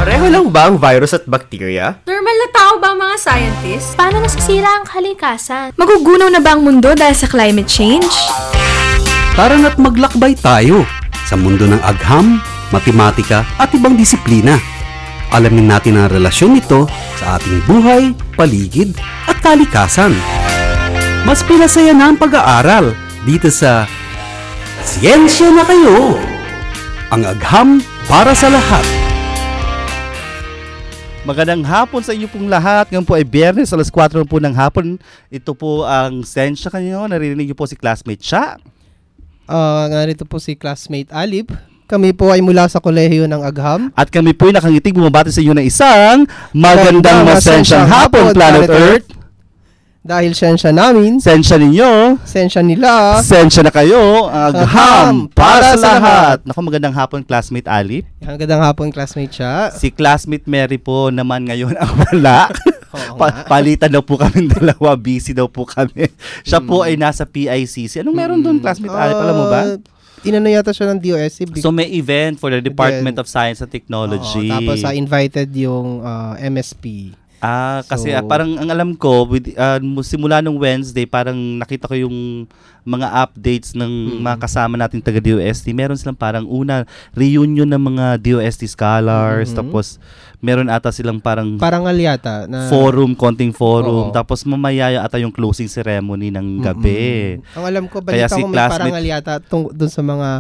Pareho lang ba ang virus at bacteria? Normal na tao ba ang mga scientists? Paano nasisira ang kalikasan? Magugunaw na ba ang mundo dahil sa climate change? Tara na't maglakbay tayo sa mundo ng agham, matematika at ibang disiplina. Alamin natin ang relasyon nito sa ating buhay, paligid at kalikasan. Mas pinasaya na ang pag-aaral dito sa Siyensya na Kayo! Ang agham para sa lahat. Magandang hapon sa inyo pong lahat. Ngayon po ay Biyernes, alas 4 po ng hapon. Ito po ang Sensya kayo. Naririnig niyo po si classmate Cha. Narito po si classmate Alip. Kami po ay mula sa kolehiyo ng Agham. At kami po ay nakangitig bumabati sa inyo ng isang magandang masensyang hapon, Planet Earth. Dahil sensya namin, Sensya ninyo, sensya nila, sensya na kayo, agham para sa lahat. Naku, magandang hapon, classmate Alip. Magandang hapon, classmate Cha. Si classmate Mary po naman ngayon ang wala. Palitan daw po kami dalawa, busy daw po kami. Siya po ay nasa PICC. Anong meron doon, classmate Alip? Alam mo ba? Inano yata siya ng DOST. So may event for the Department of Science and Technology. Tapos invited yung MSP. Kasi parang ang alam ko, simula nung Wednesday, parang nakita ko yung mga updates ng mga kasama nating taga-DOST. Meron silang parang reunion ng mga DOST scholars, tapos meron ata silang parang alyata na konting forum, tapos mamaya ata yung closing ceremony ng gabi. Ang alam ko, balita ko may parang alyata dun sa mga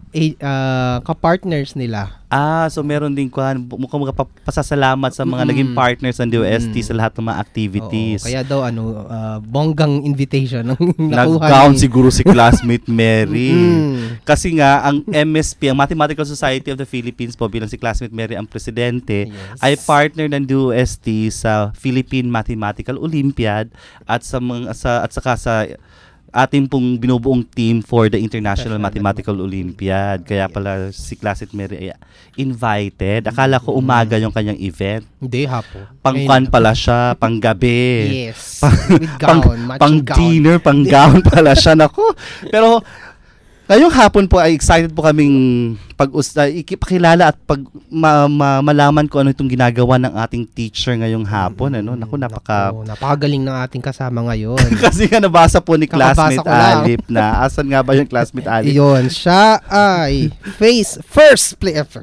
ka-partners nila. So meron din mukhang pasasalamat sa mga naging partners ng DOST sa lahat ng mga activities. Kaya daw bonggang invitation ang nakuha. Nag-count siguro si classmate Mary. Kasi nga ang MSP, ang Mathematical Society of the Philippines po, bilang si classmate Mary ang presidente, ay partner ng DOST sa Philippine Mathematical Olympiad at saka sa ating pong binubuong team for the International Mathematical Olympiad. Kaya pala si classmate Mary ay invited. Akala ko umaga yung kanyang event. Hindi, hapon. Pang-pan pala siya, pang-gabi. Yes. With gown, pang-dinner, pang-gown pala siya. Naku. Pero ngayong hapon po ay excited po kaming ipakilala at malaman ko ano itong ginagawa ng ating teacher ngayong hapon. Naku, napakagaling ng ating kasama ngayon. Kasi nga nabasa po ni classmate Alip na. Asan nga ba yung classmate Alip? Iyon, siya ay first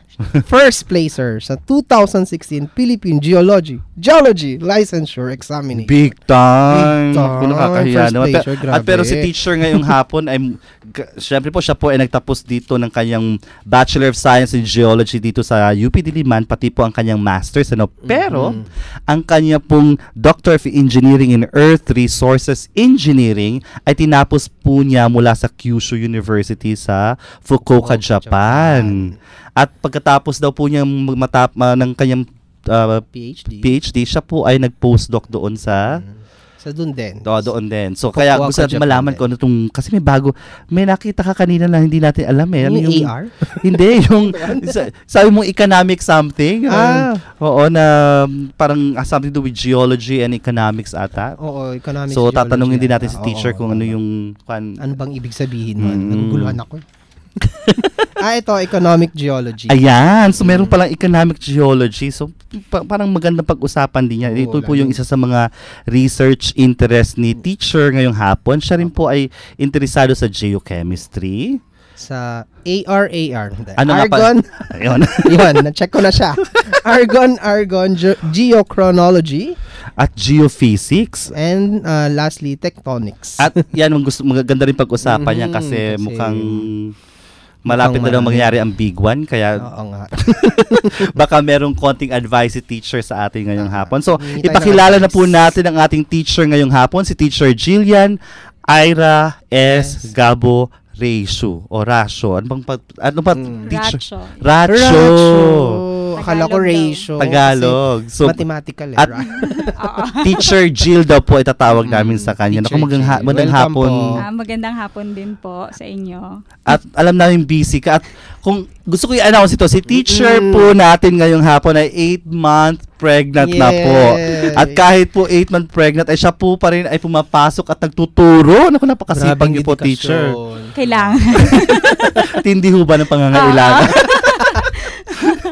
placer sa 2016 Philippine Geology Licensure Examination. Big time! Kung nakakahiya naman. Pero si teacher ngayong hapon ay, syempre po siya po ay nagtapos dito ng kanyang Bachelor of Science in Geology dito sa UP Diliman, pati po ang kanyang Master's. Pero, ang kanya pong Doctor of Engineering in Earth Resources Engineering ay tinapos po niya mula sa Kyushu University sa Fukuoka, Japan. At pagkatapos daw po niya ng kanyang PhD, siya po ay nag-postdoc doon sa doon din. Doon din. So, kaya gusto natin malaman ko kasi may nakita ka kanina na hindi natin alam Yung AR? Hindi, yung, sabi mong economic something. Oo, na parang something to do with geology and economics ata. Oo, economics. So, tatanungin din natin si teacher kung ano yung... Ano bang ibig sabihin nun? Naguguluhan ako. Ito, economic geology. Ayan. So, meron palang economic geology. So, parang magandang pag-usapan din yan. Ito po yung isa sa mga research interest ni teacher ngayong hapon. Siya rin po ay interesado sa geochemistry. Sa ARAR. Argon. Ayun. Na-check ko na siya. Argon, geochronology. At geophysics. And lastly, tectonics. At yan, maganda rin pag-usapan niya kasi mukhang malapit na daw mangyari ang big one. Kaya baka merong konting advice si teacher sa atin ngayong hapon. So, ipakilala na po natin ang ating teacher ngayong hapon, si Teacher Jillian Ira S. Gabo Ratio o Ratio. Ano ba teacher? Ratio. Akala ko ratio. Tagalog. So, mathematical. At Teacher Jill daw po itatawag namin sa kanya. Naku, magandang hapon. Magandang hapon din po sa inyo. At alam namin busy ka. At kung gusto ko i-announce ito, si teacher po natin ngayong hapon ay 8-month pregnant na po. At kahit po 8-month pregnant, ay siya po pa rin ay pumapasok at nagtuturo. Naku, napakasipag niyo po, teacher. Kailangan. Tindi ho ba ng pangangailangan?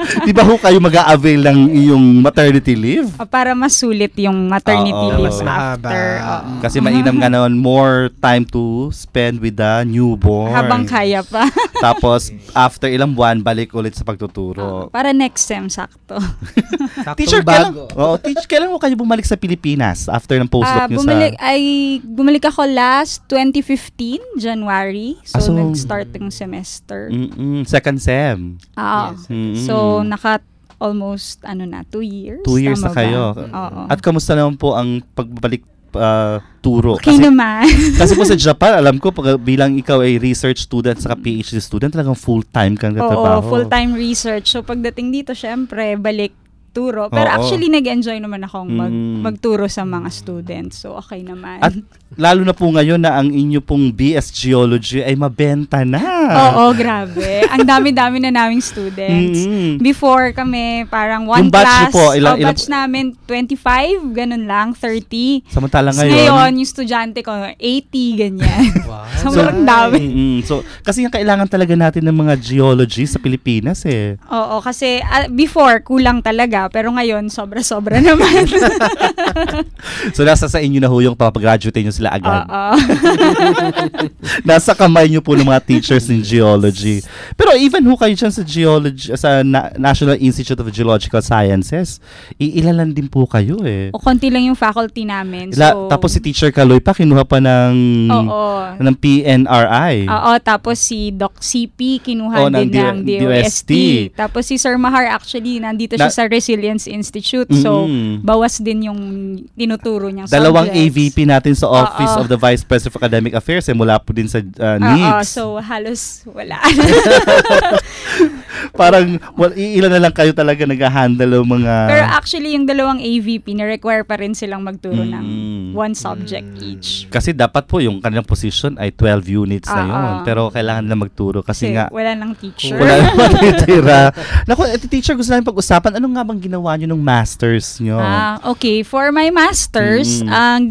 Di ba ho kayo mag-a-avail ng iyong maternity leave? Para masulit yung maternity Oo. leave Mas mahaba. after. Oo. Kasi mainam nga naman, more time to spend with the newborn. Habang kaya pa. Tapos, after ilang buwan, balik ulit sa pagtuturo. Para next sem, sakto. Teacher, kailan mo kayo bumalik sa Pilipinas after ng postdoc nyo Bumalik ako last 2015, January. So, So, nag-start yung semester. second sem. Oo. Mm-mm. So, almost 2 years. 2 years Tama na kayo. ba? Oo. At kamusta naman po ang pagbabalik turo? Okay naman. Kasi po sa Japan, alam ko, bilang ikaw ay research student saka PhD student, talagang full-time kang Oo, katrabaho. full-time research. So, pagdating dito, syempre, balik turo. Pero Oo. actually, nag-enjoy naman akong Mm. magturo sa mga students. So, okay naman. At lalo na po ngayon na ang inyo pong BS Geology ay mabenta na. Oo, grabe. Ang dami-dami na naming students. Mm. Before kami, parang one Yung batch class. niyo po, ilang- batch namin, 25, ganun lang, 30. Samantala Tapos ngayon, yung estudyante ko, 80, ganyan. Wow. Sobrang dami. So, kasi yung kailangan talaga natin ng mga geology sa Pilipinas eh. Oo, kasi before, kulang talaga. Pero ngayon, sobra-sobra naman. So, nasa sa inyo na ho yung papagraduate nyo sila agad. Oo. Nasa kamay nyo po ng mga teachers in geology. Pero even ho kayo dyan sa geology, sa National Institute of Geological Sciences, iilan din po kayo eh. O konti lang yung faculty namin. Tapos si Teacher Kaloy pa, kinuha pa ng PNRI. Oo, tapos si Doc CP kinuha ng din ng DOST. Tapos si Sir Mahar actually nandito siya sa Resilience Institute. So, bawas din yung tinuturo niyang Dalawang subjects. AVP natin sa Office of the Vice President for Academic Affairs mula po din sa Oo, NICS. so halos wala. Parang ilan na lang kayo talaga nag-handle ng mga... Pero actually, yung dalawang AVP, na-require pa rin silang magturo ng one subject each. Kasi dapat po yung kanilang position ay 12 units na yun. Pero kailangan nila magturo kasi nga... wala nang teacher. Wala naman titira. Naku, teacher, gusto namin pag-usapan, ano nga bang ginawa nyo nung masters nyo? Okay. For my masters,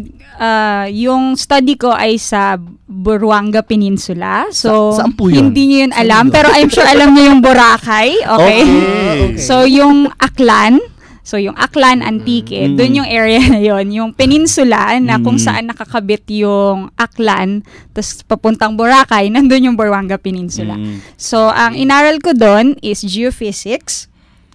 yung study ko ay sa Buruanga Peninsula. So, saan po yun? Hindi nyo yun alam, pero I'm sure alam nyo yung Boracay. Okay? Okay. So, yung Aklan, Antique, doon yung area na yon, yung peninsula na kung saan nakakabit yung Aklan, tapos papuntang Boracay, nandun yung Buruanga Peninsula. So, ang inaral ko doon is geophysics.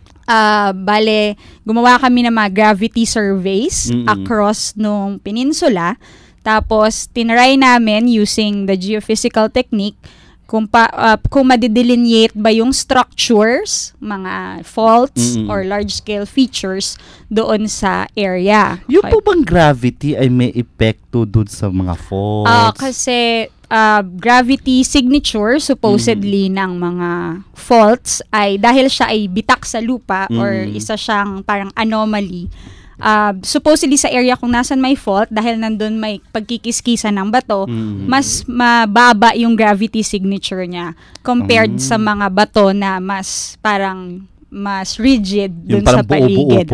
Bale, gumawa kami ng mga gravity surveys across nung peninsula. Tapos, tinry namin using the geophysical technique kung madidelineate ba yung structures, mga faults or large-scale features doon sa area. Yung po bang gravity ay may epekto doon sa mga faults? Kasi gravity signature supposedly ng mga faults ay dahil siya ay bitak sa lupa or isa siyang parang anomaly. Supposedly sa area kung nasan may fault, dahil nandun may pagkikiskisan ng bato, mas mababa yung gravity signature niya compared sa mga bato na mas parang mas rigid dun sa paligid.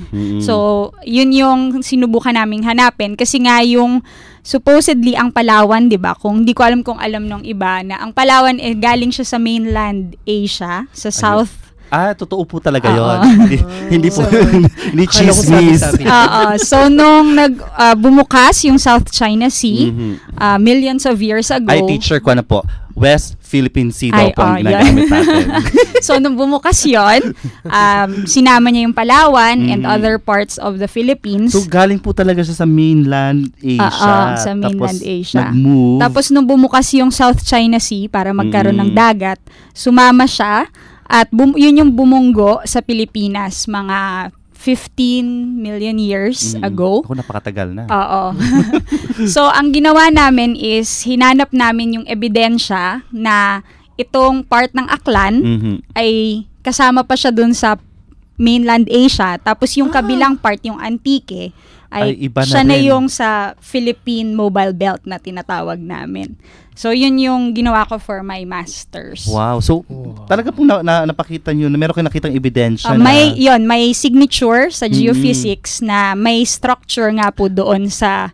So, yun yung sinubukan naming hanapin kasi nga yung supposedly ang Palawan, 'di ba? Kung hindi ko alam kung alam nung iba na ang Palawan galing siya sa mainland Asia, sa South. Totoo po talaga yun. Hindi po, hindi chismis. So, nung bumukas yung South China Sea, millions of years ago. Ay, teacher ko na po. West Philippine Sea daw po ang ginagamit natin. So, nung bumukas yun, sinama niya yung Palawan and other parts of the Philippines. So, galing po talaga siya sa mainland Asia. Sa mainland Asia. Nag-move. Tapos, nung bumukas yung South China Sea para magkaroon ng dagat, sumama siya. At yun yung bumunggo sa Pilipinas mga 15 million years ago. Ako, napakatagal na. Oo. So, ang ginawa namin is hinanap namin yung ebidensya na itong part ng Aklan ay kasama pa siya dun sa mainland Asia. Tapos yung kabilang part, yung Antique, ay iba siya na na yung sa Philippine Mobile Belt na tinatawag namin. So, yun yung ginawa ko for my masters. Wow. So, talaga pong napakita nyo na meron kayo nakitang ebidensya na... May signature sa geophysics na may structure nga po doon sa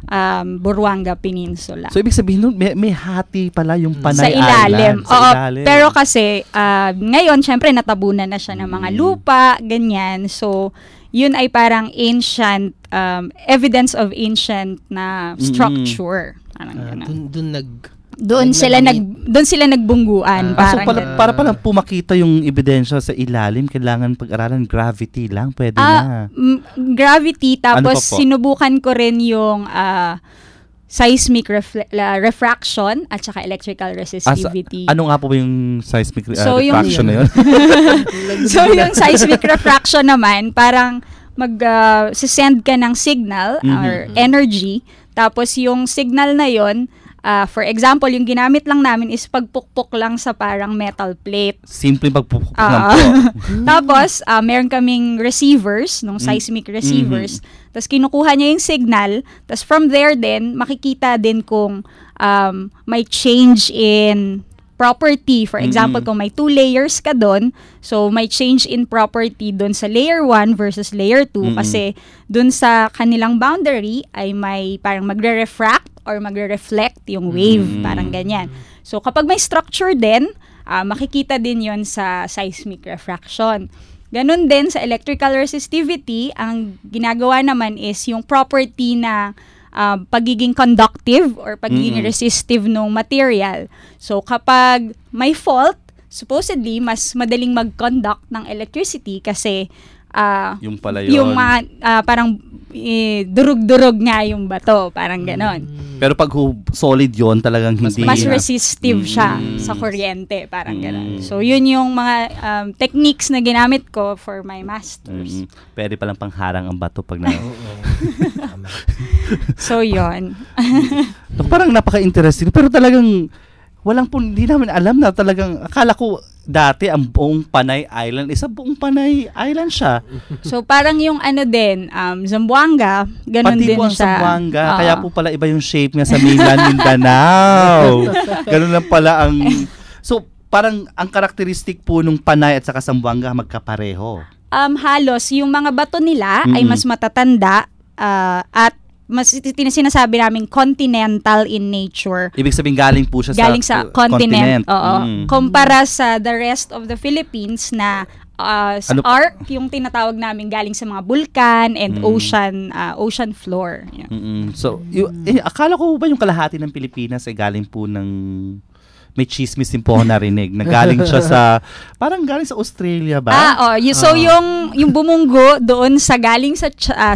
Buruanga Peninsula. So, ibig sabihin nun, may hati pala yung Panay Sa ilalim. Island. Sa Oo, ilalim. pero kasi, ngayon, syempre, natabunan na siya ng mga lupa, ganyan. So, yun ay parang ancient, evidence of ancient na structure. Parang ganun. Doon sila nagbungguan. So para palang pumakita yung ebidensya sa ilalim, kailangan pag-aralan gravity lang, pwede na. Gravity, tapos Ano pa po? sinubukan ko rin yung seismic refraction at saka electrical resistivity. Ano nga po ba yung seismic So, refraction na yun? So, yung seismic refraction naman, parang send ka ng signal or energy, tapos yung signal na yon, for example, yung ginamit lang namin is pagpukpok lang sa parang metal plate. Simple pagpupuk lang po. Tapos, meron kaming receivers, nung seismic receivers. Tapos, kinukuha niya yung signal. Tapos, from there din, makikita din kung may change in property. For example, kung may 2 layers ka doon, so may change in property doon sa layer 1 versus layer 2 kasi doon sa kanilang boundary ay may parang magre-refract or magre-reflect yung wave, parang ganyan. So, kapag may structure din, makikita din yon sa seismic refraction. Ganon din sa electrical resistivity, ang ginagawa naman is yung property na pagiging conductive or pagiging resistive ng material. So, kapag may fault, supposedly, mas madaling mag-conduct ng electricity kasi yung pala yun. yung parang durug-durug nga yung bato, parang ganon. Pero pag solid yon talagang hindi. Mas resistive siya sa kuryente, parang gano'n. So, yun yung mga techniques na ginamit ko for my masters. Pwede palang pangharang ang bato pag na. So, yun. Parang napaka-interesting. Pero talagang hindi namin alam na talagang, akala ko dati ang buong Panay Island, buong Panay Island siya. So, parang yung Zamboanga, ganun Pati din po ang siya. Zamboanga, kaya po pala iba yung shape niya sa mainland Mindanao. Ganun lang pala ang. So, parang ang karakteristik po nung Panay at saka Zamboanga magkapareho. Halos, yung mga bato nila ay mas matatanda at mas sinasabi namin continental in nature. Ibig sabihin galing po siya sa continent. Oo. Kumpara sa the rest of the Philippines na sa arc, yung tinatawag namin galing sa mga bulkan and ocean floor. Yeah. So, akala ko ba yung kalahati ng Pilipinas ay galing po ng may chismis din po ako narinig na galing siya parang galing sa Australia ba? So yung bumunggo doon sa galing sa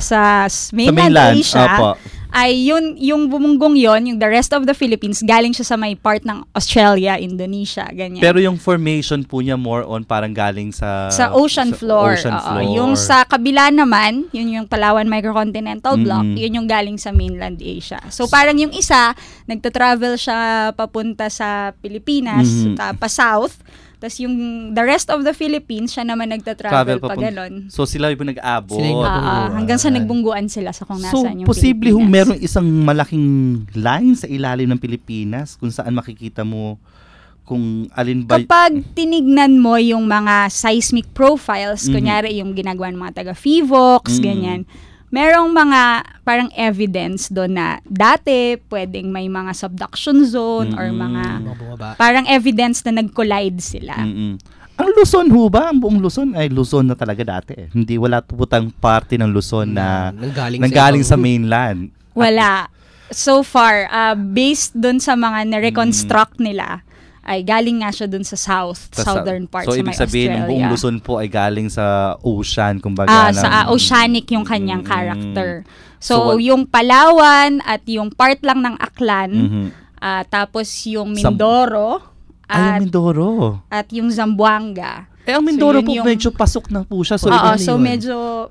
mainland Asia, ay yung bumunggong yon, yung the rest of the Philippines, galing siya sa may part ng Australia, Indonesia, ganyan. Pero yung formation po niya more on parang galing sa ocean floor. Yung sa kabila naman, yun yung Palawan Microcontinental Block, yun yung galing sa mainland Asia. So parang yung isa, nagta-travel siya papunta sa Pilipinas, pa south. Tapos yung the rest of the Philippines, siya naman nagta-travel pa galon. So sila yung nag-aabot. Hanggang sa nagbungguan sila sa kung nasaan yung posible Pilipinas. Meron isang malaking line sa ilalim ng Pilipinas kung saan makikita mo kung alin ba. Kapag tinignan mo yung mga seismic profiles, kunyari yung ginagawa ng mga taga-FIVOX, ganyan, merong mga parang evidence doon na dati pwedeng may mga subduction zone or mga parang evidence na nag-collide sila. Ang Luzon ho ba? Ang buong Luzon ay Luzon na talaga dati. Hindi wala putang parte ng Luzon na nanggaling sa mainland. Wala. So far, based doon sa mga na-reconstruct nila, ay galing nga siya dun sa southern part sa may Australia. So, ibig sabihin, ang buong Luzon po ay galing sa ocean, kumbaga. Sa oceanic yung kanyang character. So, yung Palawan at yung part lang ng Aklan, tapos yung Mindoro, Mindoro. At yung Zamboanga. Ang Mindoro po medyo pasok na po siya. So medyo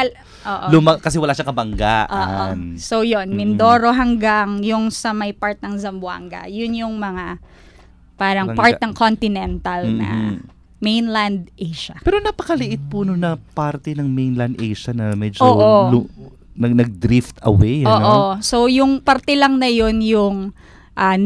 kasi wala siya kabanggaan. So yun, Mindoro hanggang yung sa may part ng Zamboanga. Yun yung mga parang part ng continental na mainland Asia. Pero napakaliit po nun na parte ng mainland Asia na medyo nag-drift away. So yung parte lang na yun yung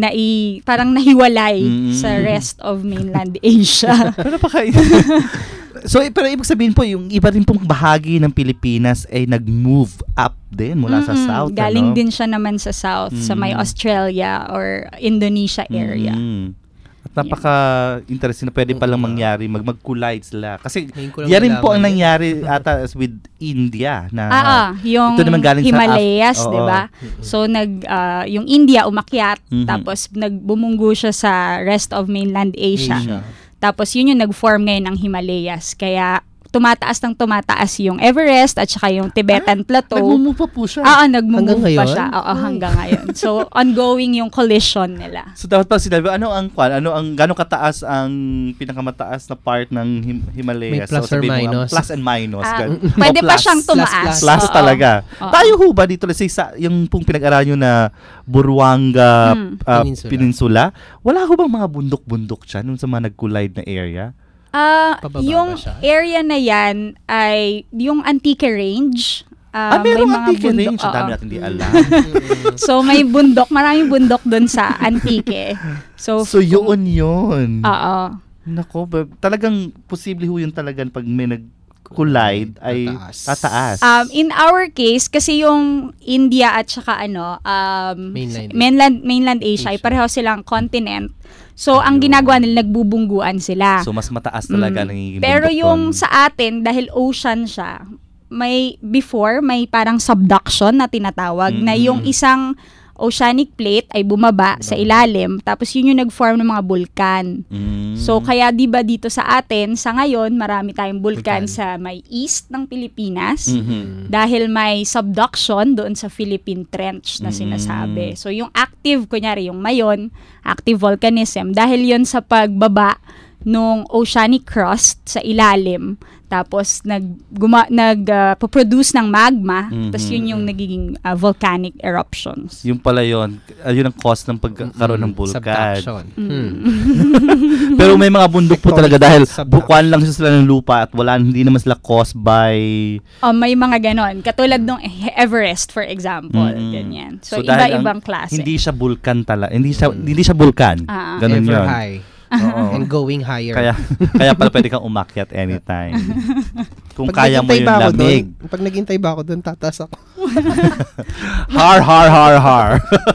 parang nahiwalay sa rest of mainland Asia. Pero So, pero ibig sabihin po, yung iba rin pong bahagi ng Pilipinas ay nag-move up din mula sa South. Galing din siya naman sa South, sa may Australia or Indonesia area. At napaka-interesting na pwede palang mangyari, mag-collide sila. Kasi Ngayon ko lang yan rin po ang nalaman nangyari ata with India. Na, yung ito naman galing Himalayas, sa 'di ba? So yung India umakyat, tapos bumunggo siya sa rest of mainland Asia. Tapos yun yung nag-form ngayon ng Himalayas. Kaya tumataas yung Everest at saka yung Tibetan Plateau. Nag-move pa po siya. Nag-move Hanggang pa ngayon? siya. Hanggang ngayon. So ongoing yung collision nila. So dapat pag sinabi, gano'ng kataas ang pinakamataas na part ng Himalayas? May plus or minus. Plus and minus. Pwede pa siyang tumaas. Plus talaga. Tayo ho ba dito, let's say, yung pong pinag-aralan nyo na Buruanga Peninsula, wala ho bang mga bundok-bundok dyan nung sa mga nag-collide na area? Pababa Yung ba siya? area na yan ay yung Antique Range. Merong may mga Antique bundok, Range. Ang dami oo. natin di alam. So may bundok, maraming bundok doon sa Antique. So yun yun. Oo. Nako, talagang posible ho yun talagang pag may nag-collide ay tataas. In our case, kasi yung India at saka mainland Asia, ay pareho silang continent. So, ang ginagawa nila, nagbubungguan sila. So, mas mataas talaga nagiging Pero bundok yung doon. sa atin, dahil ocean siya, may parang subduction na tinatawag, na yung isang oceanic plate ay bumaba sa ilalim, tapos yun yung nag-form ng mga bulkan. So, kaya di ba dito sa atin, sa ngayon, marami tayong bulkan sa may east ng Pilipinas, dahil may subduction doon sa Philippine Trench na sinasabi. So, yung active, kunyari yung Mayon, active volcanism, dahil yun sa pagbaba nung oceanic crust sa ilalim, tapos nag-produce ng magma, tapos yun yung nagiging volcanic eruptions. Yung pala yun ang cause ng pagkakaroon ng bulkan. Subduction. Pero may mga bundok po talaga dahil Subduction. bukuan lang sila ng lupa at hindi naman sila caused by... May mga ganon. Katulad ng Everest, for example. Ganyan. So dahil iba-ibang klase. Hindi siya bulkan talaga. Hindi siya bulkan. Ganun Ever yun. high. Oo. And going higher. Kaya pala pwede kang umakyat anytime. Kung Pag kaya mo naghintay yung ba ako lamig. Pag naghintay ba ako doon, tatas ako. Har.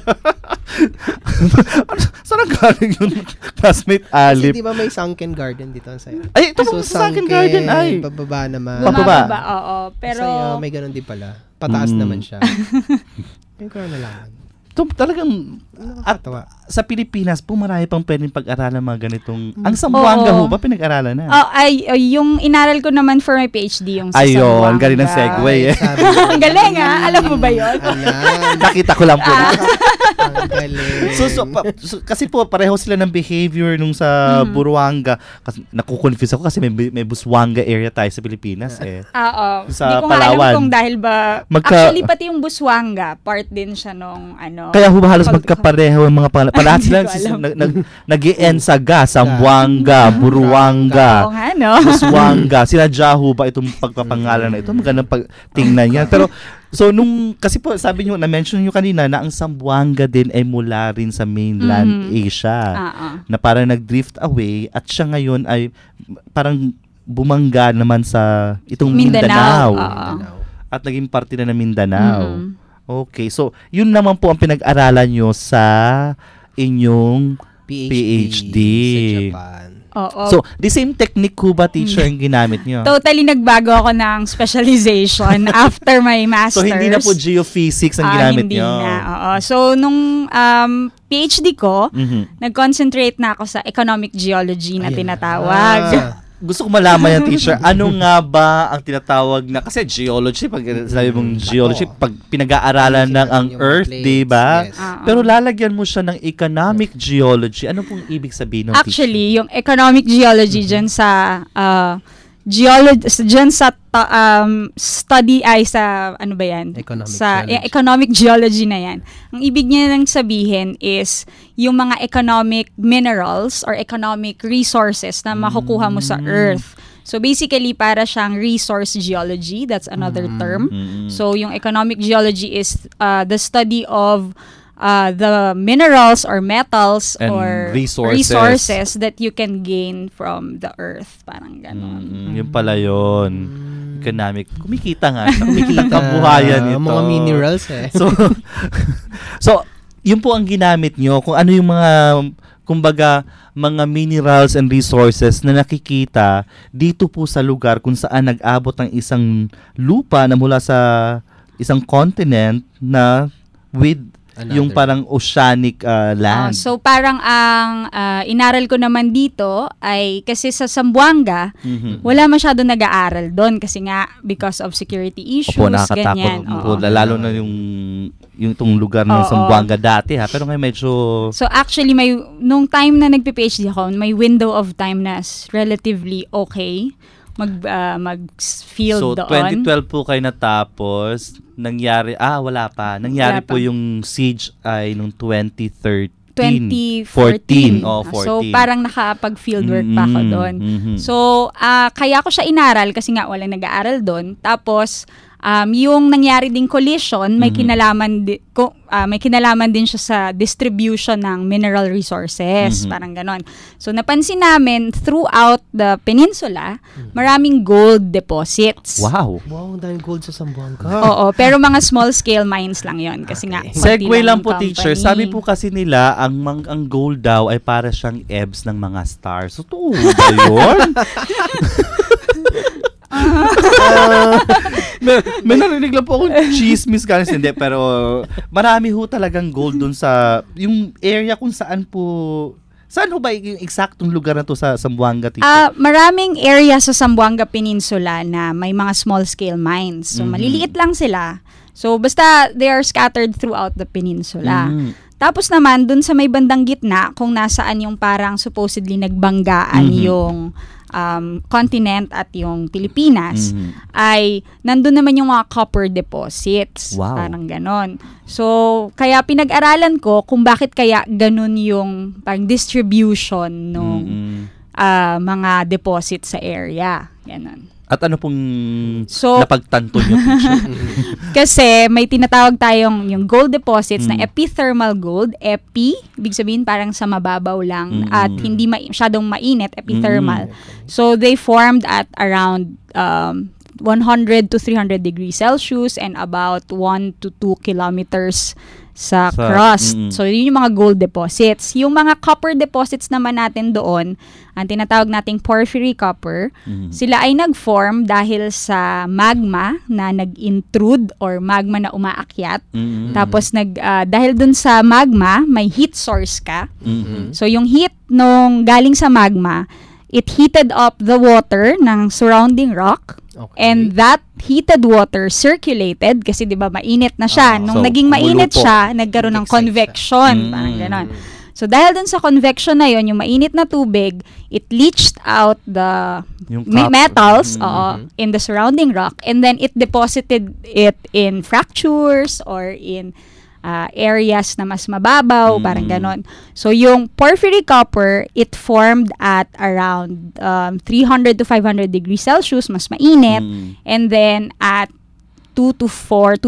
Saan ang galing yung classmate Kasi Alip? di ba may sunken garden dito sa iyo? Ay, ito po sa Sunken Garden. Ay, Pababa naman. Pababa. Oo. Pero, Sa'yo, may ganun din pala. Pataas naman siya. Yung ko na nalaman. ito talagang... At Nakakatawa. sa Pilipinas po, marami pang pwedeng pag-aralan mga ganitong... Ang Zamboanga ho ba pinag-aralan na? yung inaral ko naman for my PhD, yung sa Ayun, Zamboanga. galing ng segue eh. Sabi ko, Ang galing Alam mo ba yun? Ayan. Nakita ko lang po. Ang galing. So, kasi po, pareho sila ng behavior nung sa Buruanga. Kasi nakukonfuse ako kasi may Buswanga area tayo sa Pilipinas eh. Oo. Sa Hindi ko nga alam Palawan. kung dahil ba... Actually, pati yung Buswanga, part din siya nung Kaya ho ba halos magkapareho ang mga pangalan? Lahat sila Hindi ko nag-i-end sa ga, Zamboanga, Buruanga, Oo nga, no? Buswanga. Sinadya ho ba itong pagpapangalan na ito? Magandang tingnan yan. Pero, so kasi po, sabi nyo, na-mention nyo kanina na ang Zamboanga din ay mula rin sa mainland Asia. Na parang nag-drift away at siya ngayon ay parang bumangga naman sa itong Mindanao. At naging parte na ng Mindanao. Okay, so yun naman po ang pinag-aralan nyo sa inyong PhD. Sa Japan. Oo. So, the same technique ko ba, teacher, ang ginamit nyo? Totally nagbago ako ng specialization after my master's. So, hindi na po geophysics ang ginamit hindi nyo? na, oo. So, nung PhD ko, nag-concentrate na ako sa economic geology na tinatawag. Gusto ko malaman yan, teacher. Ano nga ba ang tinatawag na, kasi geology, pag sabi mong geology, pag pinag-aaralan ng ang Earth, di ba? Yes. Pero lalagyan mo siya ng economic geology. Ano pong ibig sabihin ng Actually, yung economic geology dyan sa study ay sa ano ba yan? Economic geology na yan. Ang ibig niya nang sabihin is yung mga economic minerals or economic resources na makukuha mo sa Earth. So basically para siyang resource geology, that's another term. So yung economic geology is the study of the minerals or metals And or resources. that you can gain from the earth. Parang ganon. Yun pala yun. Economic. Kumikita nga. Kumikita kabuhayan ito. Mga minerals So, yun po ang ginamit nyo. Kung ano yung mga, kumbaga, mga minerals and resources na nakikita dito po sa lugar kung saan nag-abot ng isang lupa na mula sa isang continent na with yung parang oceanic land. So parang ang inaral ko naman dito ay kasi sa Zamboanga, wala masyado nag-aaral doon kasi nga because of security issues, Opo, nakakatakot. ganyan. Opo, lalo na yung itong lugar ng Zamboanga dati ha. Pero ngayon medyo... So actually, nung time na nagpe-PhD ako, may window of time na relatively okay mag-field So, doon. 2012 po kayo natapos. Nangyari, wala pa. Nangyari Wala pa. po yung siege ay nung 2013. 2014. 14. So, parang nakapag-fieldwork pa ako doon. So, kaya ko siya inaral kasi nga walang nag-aaral doon. Tapos, yung nangyari ding collision, may kinalaman din siya sa distribution ng mineral resources, parang ganon. So napansin namin throughout the peninsula, maraming gold deposits. Wow. Wow, ang daming gold sa Zamboanga. Oo, pero mga small scale mines lang 'yon kasi nga Segue lang po, company. teacher. Sabi po kasi nila, ang gold daw ay para siyang ebbs ng mga stars. Totoo ba yun? may narinig lang po akong chismis galing hindi, pero marami ho talagang gold dun sa yung area kung saan ho ba yung eksaktong lugar na to sa Zamboanga, teacher? Maraming area sa Zamboanga Peninsula na may mga small scale mines. So maliliit lang sila. So basta they are scattered throughout the peninsula. Tapos naman dun sa may bandang gitna kung nasaan yung parang supposedly nagbanggaan yung continent at yung Pilipinas, ay nandun naman yung mga copper deposits. Wow. Parang ganon. So, kaya pinag-aralan ko kung bakit kaya ganon yung parang distribution ng mga deposits sa area. Ganon. At ano pong So, napagtanto nyo, teacher? kasi may tinatawag tayong yung gold deposits na epithermal gold. Epi, ibig sabihin parang sa mababaw lang at hindi masyadong mainit, epithermal. So they formed at around 100 to 300 degrees Celsius and about 1 to 2 kilometers sa crust. So, yun yung mga gold deposits. Yung mga copper deposits naman natin doon, ang tinatawag nating porphyry copper, sila ay nag-form dahil sa magma na nag-intrude or magma na umaakyat. Tapos, dahil dun sa magma, may heat source ka. So, yung heat nung galing sa magma, it heated up the water ng surrounding rock. Okay. And that heated water circulated kasi 'di ba mainit na siya. Nung naging mainit siya, nagkaroon ng convection, parang gano'n. So dahil dun sa convection na 'yon, yung mainit na tubig, it leached out the metals in the surrounding rock and then it deposited it in fractures or in areas na mas mababaw, parang ganon. So, yung porphyry copper, it formed at around 300 to 500 degrees Celsius, mas mainit, and then at 2 to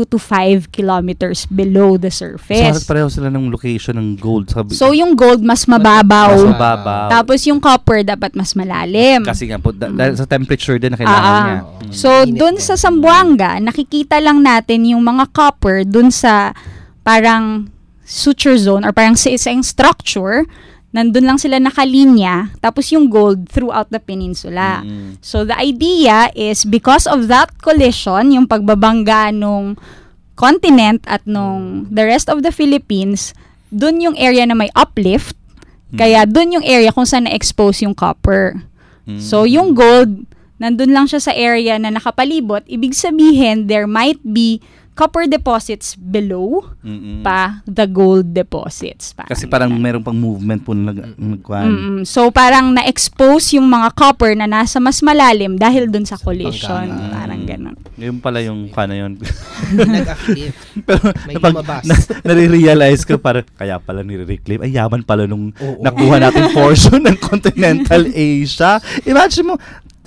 5 kilometers below the surface. So, pareho sila ng location ng gold. So, yung gold mas mababaw. Mas mababaw. Tapos, yung copper dapat mas malalim. Kasi nga po, dahil sa temperature din na kailangan niya. So, dun sa Zamboanga, nakikita lang natin yung mga copper dun sa parang suture zone or parang sa isang structure, nandun lang sila nakalinya, tapos yung gold throughout the peninsula. So the idea is because of that collision, yung pagbabangga nung continent at nung the rest of the Philippines, dun yung area na may uplift, kaya dun yung area kung saan na-expose yung copper. So yung gold, nandun lang siya sa area na nakapalibot, ibig sabihin there might be copper deposits below pa the gold deposits. Kasi parang meron pang movement po nagkuhan. So parang na-expose yung mga copper na nasa mas malalim dahil dun sa collision. Parang ganun. Yung pala yung paano yun. Nag-active. Pero may lumabas. nare-realize ko parang kaya pala nire-reclaim. Ay, yaman pala nung nakuha natin portion ng continental Asia. Imagine mo,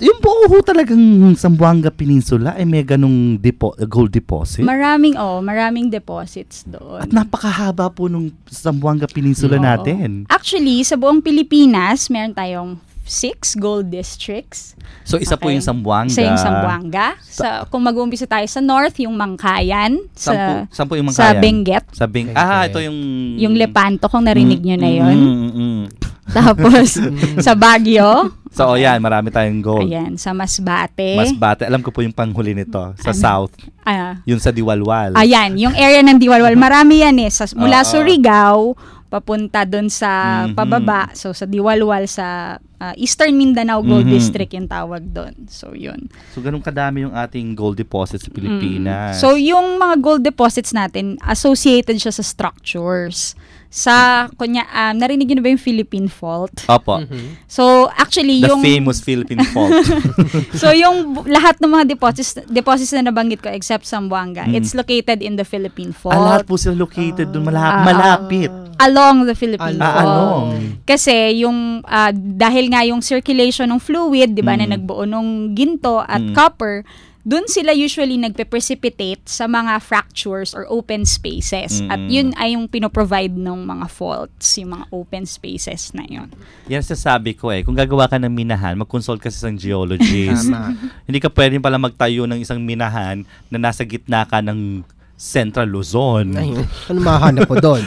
yung buo ho talagang Zamboanga Peninsula ay may ganung gold deposit. Maraming deposits doon. At napakahaba po nung Zamboanga Peninsula natin. Actually, sa buong Pilipinas, meron tayong 6 gold districts. So, isa po yung Zamboanga. Isa yung Zamboanga. Kung mag-uumpisa tayo sa north, yung Mangkayan. Saan po yung Mangkayan? Sa Benguet. Ito yung... Yung Lepanto, kung narinig nyo na yun. Tapos, sa Baguio. So, yan, marami tayong gold. Ayan, sa Masbate. Alam ko po yung panghuli nito. Sa south. Yung sa Diwalwal. Ayan, yung area ng Diwalwal. Marami yan eh. Mula Surigao, papunta doon sa pababa. So, sa Diwalwal, sa Eastern Mindanao Gold District yung tawag doon. So, yun. So, ganun kadami yung ating gold deposits sa Pilipinas. So, yung mga gold deposits natin, associated siya sa structures. Narinig nyo na ba yung Philippine Fault? Opo. So, actually, The famous Philippine Fault. So, yung lahat ng mga deposits na nabanggit ko except Zamboanga, it's located in the Philippine Fault. Lahat po sila located doon, malapit. Along the Philippine Fault. Along. Kasi yung dahil nga yung circulation ng fluid, 'di ba, na nagbuo ng ginto at copper, doon sila usually nagpe-precipitate sa mga fractures or open spaces. At yun ay yung pinoprovide ng mga faults, yung mga open spaces na yun. Yan sasabi ko kung gagawa ka ng minahan, mag-consult ka sa isang geologist. Hindi ka pwede pala magtayo ng isang minahan na nasa gitna ka ng Central Luzon. Ay, ano mahanap po doon?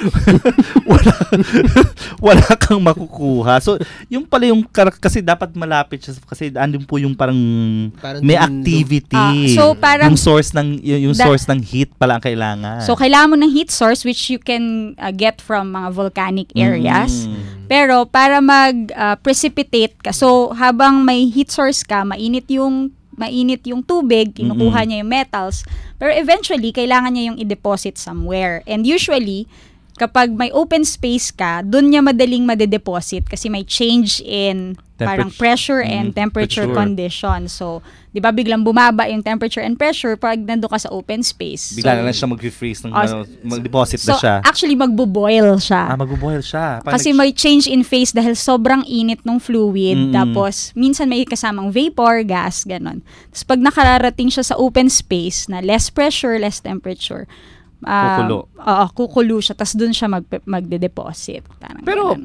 wala kang makukuha. So, yung pala yung, kasi dapat malapit siya, kasi andun po yung parang may activity. So, parang, yung source ng heat pala ang kailangan. So, kailangan mo ng heat source which you can get from mga volcanic areas. Pero, para mag-precipitate ka, so, habang may heat source ka, mainit yung tubig, kinukuha niya yung metals, pero eventually, kailangan niya yung i-deposit somewhere. And usually, kapag may open space ka, dun niya madaling madedeposit kasi may change in parang pressure and temperature condition. So, di ba biglang bumaba yung temperature and pressure pag nandun ka sa open space. Bigla na lang siya mag-freeze mag-deposit na siya. So, actually, magbo-boil siya. Magbo-boil siya. Kasi may change in phase dahil sobrang init ng fluid. Tapos, minsan may kasamang vapor, gas, ganon. Tapos, pag nakararating siya sa open space na less pressure, less temperature, kukulo. Kukulo siya. Tapos, dun siya magde-deposit. Pero,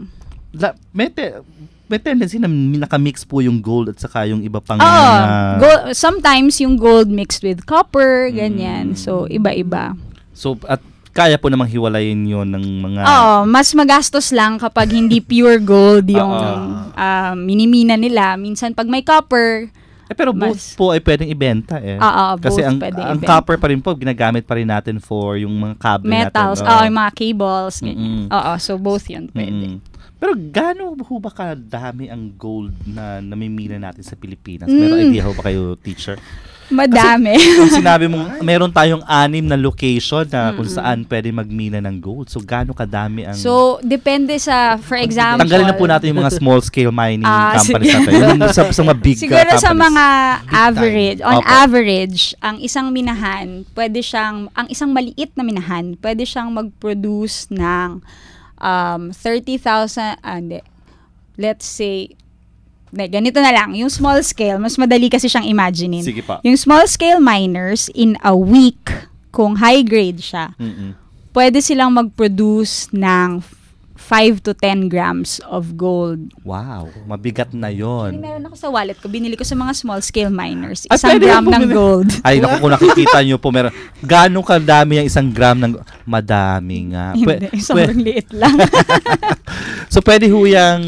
may tendency na nakamix po yung gold at saka yung iba pang sometimes yung gold mixed with copper, ganyan. So, iba-iba. So, at kaya po namang hiwalayin yun ng mga... mas magastos lang kapag hindi pure gold yung minimina nila. Minsan, pag may copper... pero both po ay pwedeng ibenta kasi ang copper pa rin po, ginagamit pa rin natin for yung mga cable metals, natin. Yung mga cables. So both yun pwede. Pero gaano ho ba kadami ang gold na namimina natin sa Pilipinas? Meron idea ho ba kayo, teacher? Madami. Kasi sinabi mo, meron tayong 6 na location na kung saan pwede magmina ng gold. So, gaano kadami ang... So, depende for example... Tanggalin na po natin yung mga small-scale mining companies natin. Yung sa mga big siguro companies. Sa mga average, ang isang minahan, ang isang maliit na minahan, pwede siyang mag-produce ng 30,000, let's say, ganito na lang, yung small scale, mas madali kasi siyang imaginein. Sige pa. Yung small scale miners, in a week, kung high grade siya, pwede silang mag-produce ng 5 to 10 grams of gold. Wow, mabigat na yon. Meron ako sa wallet ko, binili ko sa mga small scale miners, 1 gram ng gold. Ay, naku, kung nakikita nyo po, meron, gaano kadami yung 1 gram ng, madami nga. Hindi, sobrang liit lang. So, pwede ho yung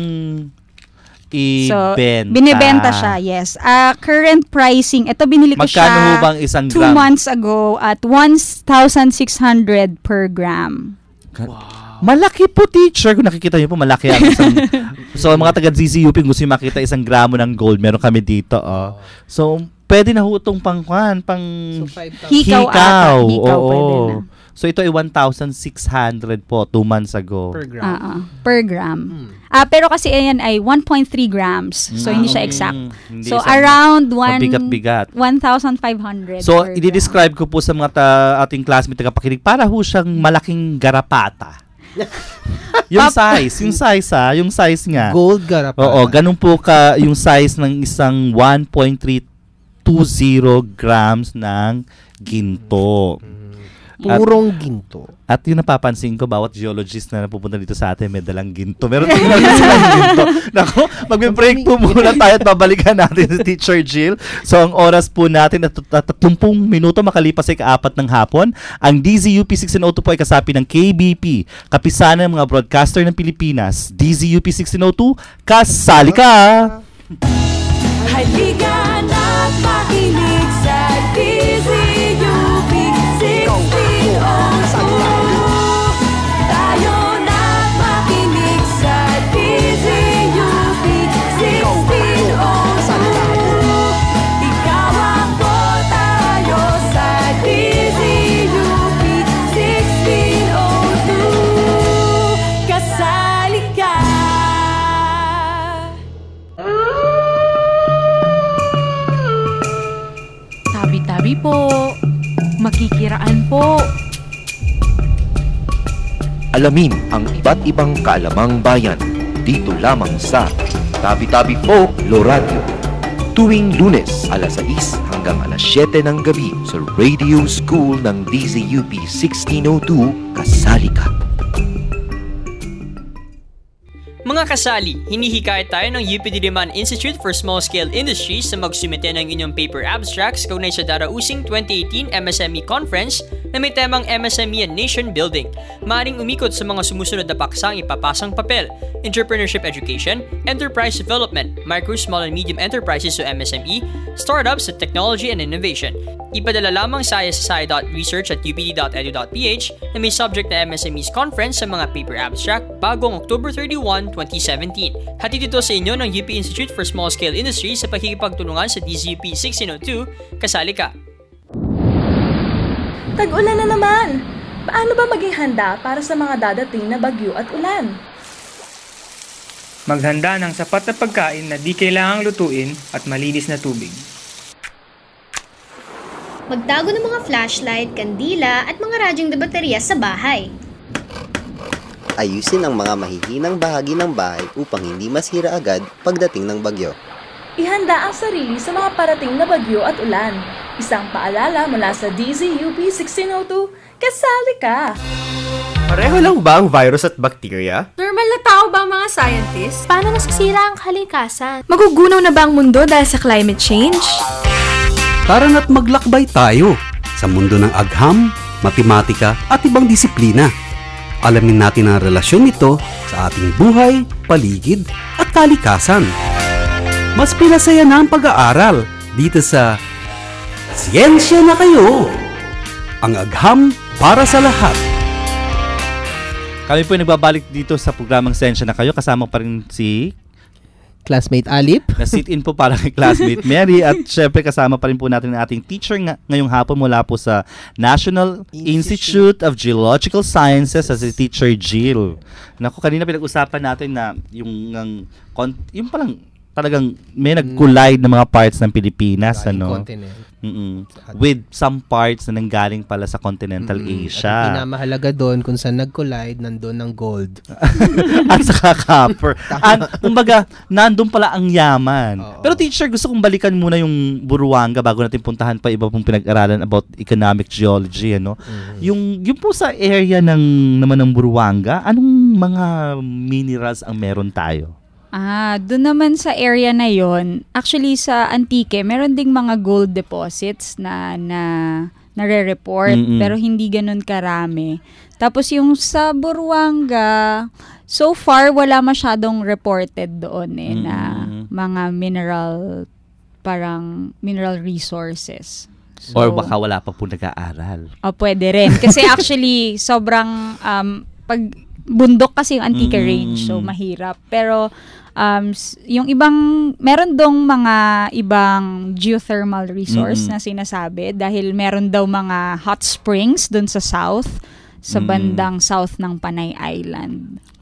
ibenta. So, binibenta siya, yes. Current pricing, ito binili ko siya magkano ho bang 1 gram? 2 months ago at 1,600 per gram. Wow. Malaki po, teacher. Kung nakikita niyo po, malaki ang isang... So, mga taga-ZZUP, gusto yung makita 1 gramo ng gold. Meron kami dito. So, pwede na ho itong pang hikaw. Pwede na. So, ito ay 1,600 po 2 months ago. Per gram. Per gram. Pero kasi ayan ay 1.3 grams. So, hindi siya exact. So, around 1,500 So, per i-describe ko po sa mga ating classmate tagapakinig, para ho siyang malaking garapata. Yung size nga. Gold garap. Oo, ganun po ka yung size ng isang 1.320 grams ng ginto. Purong ginto. At yung napapansin ko, bawat geologist na napupunta dito sa atin, may dalang ginto. Meron din silang ginto. Naku, magbe-break po muna tayo at babalikan natin si Teacher Jill. So, ang oras po natin at 30 minuto makalipas ay kaapat ng hapon. Ang DZUP 1602 po ay kasapi ng KBP, kapisanan ng mga broadcaster ng Pilipinas. DZUP 1602, kasali ka! Halika na't makinig sa DZUP 1602. Tayo na't makinig sa DZUP 1602. Ikaw ako, tayo sa DZUP 1602. Kasali ka. Tabi-tabi po. Makikiraan po. Alamin ang iba't ibang kaalamang bayan dito lamang sa Tabi-Tabi Folklore Radio. Tuwing Lunes, alas 6 hanggang alas 7 ng gabi sa Radio School ng DZUP 1602, kasali ka. Mga kasali, hinihikayat tayo ng UP Diliman Institute for Small Scale Industries na magsumite ng inyong paper abstracts kaugnay sa darausing 2018 MSME Conference na may temang MSME and Nation Building. Maaring umikot sa mga sumusunod na paksang ipapasang papel: entrepreneurship education, enterprise development, micro, small and medium enterprises o MSME, startups at technology and innovation. Ipadala lamang sa isi.research@upd.edu.ph na may subject na MSMEs Conference sa mga paper abstract bagong October 31, 2017. Hatid ito sa inyo ng UP Institute for Small Scale Industries sa pakikipagtulungan sa DZUP 1602, kasali ka. Tag-ulan na naman! Paano ba maging handa para sa mga dadating na bagyo at ulan? Maghanda ng sapat na pagkain na di kailangang lutuin at malinis na tubig. Magtago ng mga flashlight, kandila at mga radyong de baterya sa bahay. Ayusin ang mga mahihinang bahagi ng bahay upang hindi masira agad pagdating ng bagyo. Ihanda ang sarili sa mga parating na bagyo at ulan. Isang paalala mula sa DZUP 1602, kasali ka! Pareho lang ba ang virus at bacteria? Normal na tao ba ang mga scientists? Paano nasisira ang kalikasan? Magugunaw na ba ang mundo dahil sa climate change? Tara na't maglakbay tayo sa mundo ng agham, matematika at ibang disiplina. Alamin natin ang relasyon nito sa ating buhay, paligid at kalikasan. Mas pinasaya na ang pag-aaral dito sa Siyensya na Kayo! Ang agham para sa lahat. Kami po nagbabalik dito sa programang Siyensya na Kayo. Kasama pa rin si Classmate Alip. Na-sit-in po para kay Classmate Mary. At syempre kasama pa rin po natin ang ating teacher ngayong hapon mula po sa National Institute of Geological Sciences as si Teacher Jill. Naku, kanina pinag-usapan natin na yung palang talagang may nag-collide ng mga parts ng Pilipinas, with some parts na nanggaling pala sa continental Asia. At pinamahalaga doon kung saan nag-collide, nandun ang gold. At saka copper. Kumbaga, nandun pala ang yaman. Pero teacher, gusto kong balikan muna yung Buruanga bago natin puntahan pa iba pong pinag-aralan about economic geology, Yung po sa area naman ng Buruanga, anong mga minerals ang meron tayo? Doon naman sa area na yon, actually sa Antique, meron ding mga gold deposits na nare-report, pero hindi ganun karami. Tapos yung sa Buruanga, so far wala masyadong reported doon na mga mineral resources. So, or baka wala pa po nag-aaral. Pwede rin. Kasi actually, sobrang bundok kasi yung Antique Range, so mahirap. Pero yung meron dong mga ibang geothermal resource na sinasabi dahil meron daw mga hot springs dun sa south, sa bandang south ng Panay Island.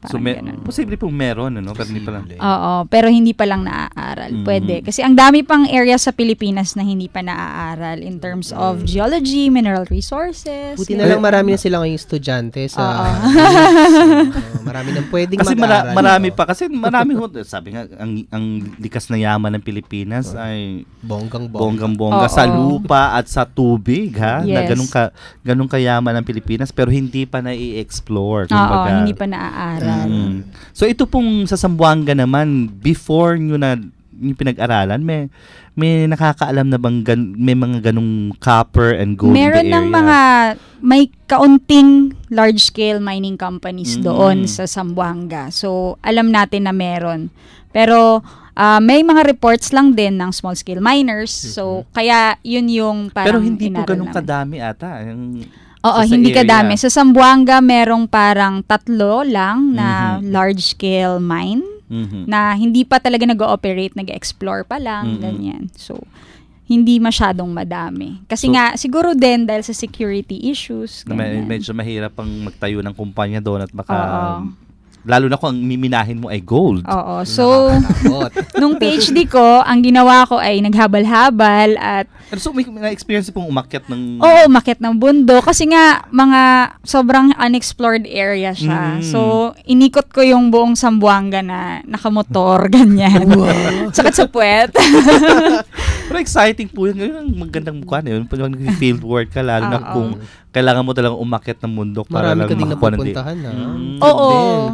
So, posible pong meron, ano? Pero hindi pa lang. Oo, pero hindi pa lang naaaral. Pwede. Kasi ang dami pang area sa Pilipinas na hindi pa naaaral in terms of geology, mineral resources. Buti na lang marami na sila ngayong estudyante sa marami nang pwedeng kasi mag-aaral. Marami pa. Kasi marami sabi nga, ang likas na yaman ng Pilipinas ay bonggang-bongga sa lupa at sa tubig, ha? Yes. Na ganun kayaman ng Pilipinas pero hindi pa na-i-explore. Hindi pa naaaral. So ito pong sa Zamboanga naman, before nyo na yung pinag-aralan, may nakakaalam na bang may mga ganung copper and gold meron in the area? May kaunting large-scale mining companies doon sa Zamboanga. So alam natin na meron. Pero may mga reports lang din ng small-scale miners. So kaya yun yung parang pero hindi po ganun namin. kadami ata. Hindi kadami. Sa Zamboanga, merong parang 3 lang na large-scale mine na hindi pa talaga nag-ooperate, nag-explore pa lang, ganyan. So, hindi masyadong madami. Kasi nga, siguro din dahil sa security issues. Medyo mahirap pang magtayo ng kumpanya doon at baka... Lalo na kung ang miminahin mo ay gold. Oo. So, nung PhD ko, ang ginawa ko ay naghabal-habal at... So, may na-experience pong umakyat ng... Oo, umakyat ng bundok. Kasi nga, mga sobrang unexplored area siya. So, inikot ko yung buong Zamboanga na nakamotor, ganyan. Sakit sa puwet. Pero exciting po yun. Ngayon, ang magandang mukha na yun. Pag field work ka, lalo na kung kailangan mo talagang umakyat ng bundok para lang makakuha ng napupuntahan na. Oo.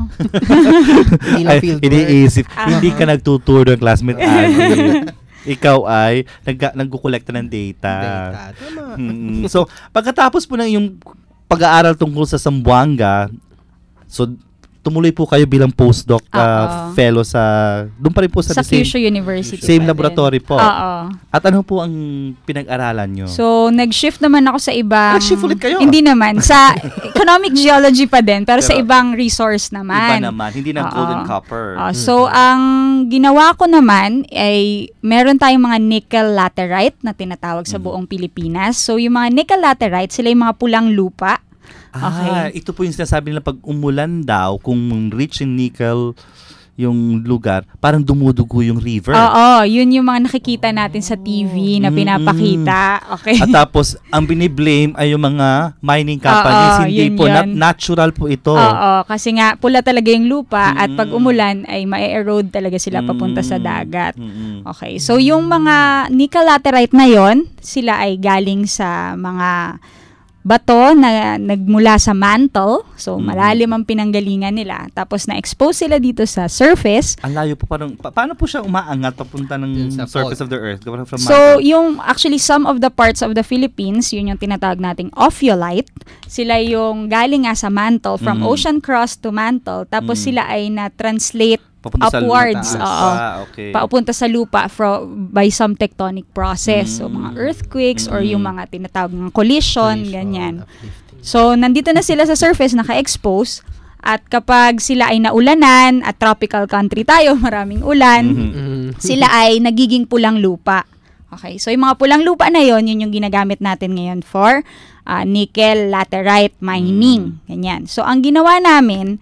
Hindi lang field work. Iniisip, hindi ka nagtuturo ng classmate Annie. Ikaw ay nagkukolekta ng data. Tama. So, pagkatapos po ng yung pag-aaral tungkol sa Zamboanga, so tumuloy po kayo bilang postdoc fellow sa doon pa rin po sa Kyushu University. Same laboratory po. Oo. At ano po ang pinag-aralan nyo? So, nag-shift naman ako sa ibang... Nag-shift ulit kayo? Hindi naman. Sa economic geology pa din, pero sa ibang resource naman. Iba naman. Hindi na gold and copper. So, ang ginawa ko naman ay meron tayong mga nickel laterite na tinatawag sa buong Pilipinas. So, yung mga nickel laterite, sila yung mga pulang lupa. Okay. Ito po yung sinasabi nila pag umulan daw, kung rich in nickel yung lugar, parang dumudugo yung river. Oo, yun yung mga nakikita natin sa TV na pinapakita. Okay. At tapos, ang biniblame ay yung mga mining companies. Hindi po, natural po ito. Oo, kasi nga pula talaga yung lupa at pag umulan ay ma-erode talaga sila papunta sa dagat. Okay, so yung mga nickel laterite na yon, sila ay galing sa mga bato na nagmula sa mantle. So, malalim ang pinanggalingan nila. Tapos, na-expose sila dito sa surface. Ang layo po. Paano po siya umaangat papunta ng surface of the earth? From so, actually, some of the parts of the Philippines, yun yung tinatawag nating ophiolite. Sila yung galing nga sa mantle, from ocean crust to mantle. Tapos, sila ay na-translate upwards. Papunta sa lupa by some tectonic process. So, mga earthquakes or yung mga tinatawag ng collision, ganyan. So, nandito na sila sa surface, naka-expose. At kapag sila ay naulanan, at tropical country tayo, maraming ulan, sila ay nagiging pulang lupa. Okay, so yung mga pulang lupa na yun yung ginagamit natin ngayon for nickel laterite mining. Ganyan. So, ang ginawa namin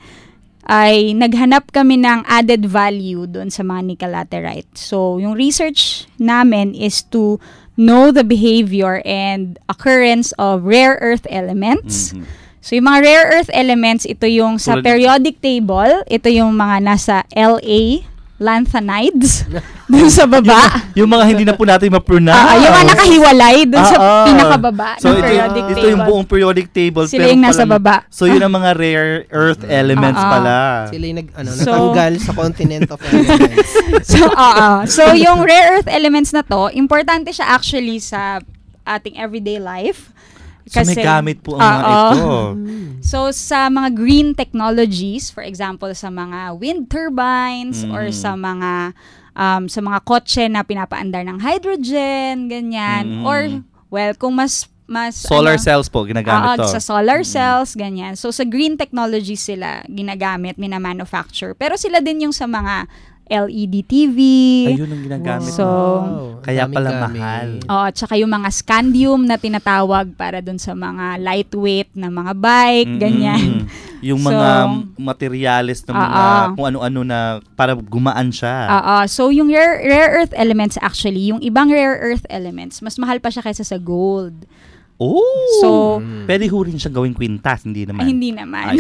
ay naghanap kami ng added value doon sa mga nickel laterite. So, yung research namin is to know the behavior and occurrence of rare earth elements. So, yung mga rare earth elements, ito yung sa periodic table, ito yung mga nasa LA lanthanides dun sa baba. Yung mga hindi na po natin ma-pronounce. Yung mga nakahiwalay dun sa pinakababa ng periodic table. Ito yung buong periodic table. Sila yung nasa baba. So, yun ang mga rare earth elements pala. Sila yung natanggal sa continent of elements. So, yung rare earth elements na to, importante siya actually sa ating everyday life. Kasi, so, may gamit po ang mga ito. So, sa mga green technologies, for example, sa mga wind turbines or sa mga kotse na pinapaandar ng hydrogen, ganyan. Or, kung mas solar cells po, ginagamit to. Sa solar cells, ganyan. So, sa green technologies sila ginagamit, mina-manufacture. Pero sila din yung sa mga LED TV. Ayun ang ginagamit. So, kaya pala mahal. Tsaka yung mga scandium na tinatawag para dun sa mga lightweight na mga bike, ganyan. Yung mga materyales na mga kung ano-ano na para gumaan siya. So, yung rare earth elements actually, yung ibang rare earth elements, mas mahal pa siya kaysa sa gold. Oh! So, pwede ho rin siyang gawing kwintas, hindi naman. Hindi naman.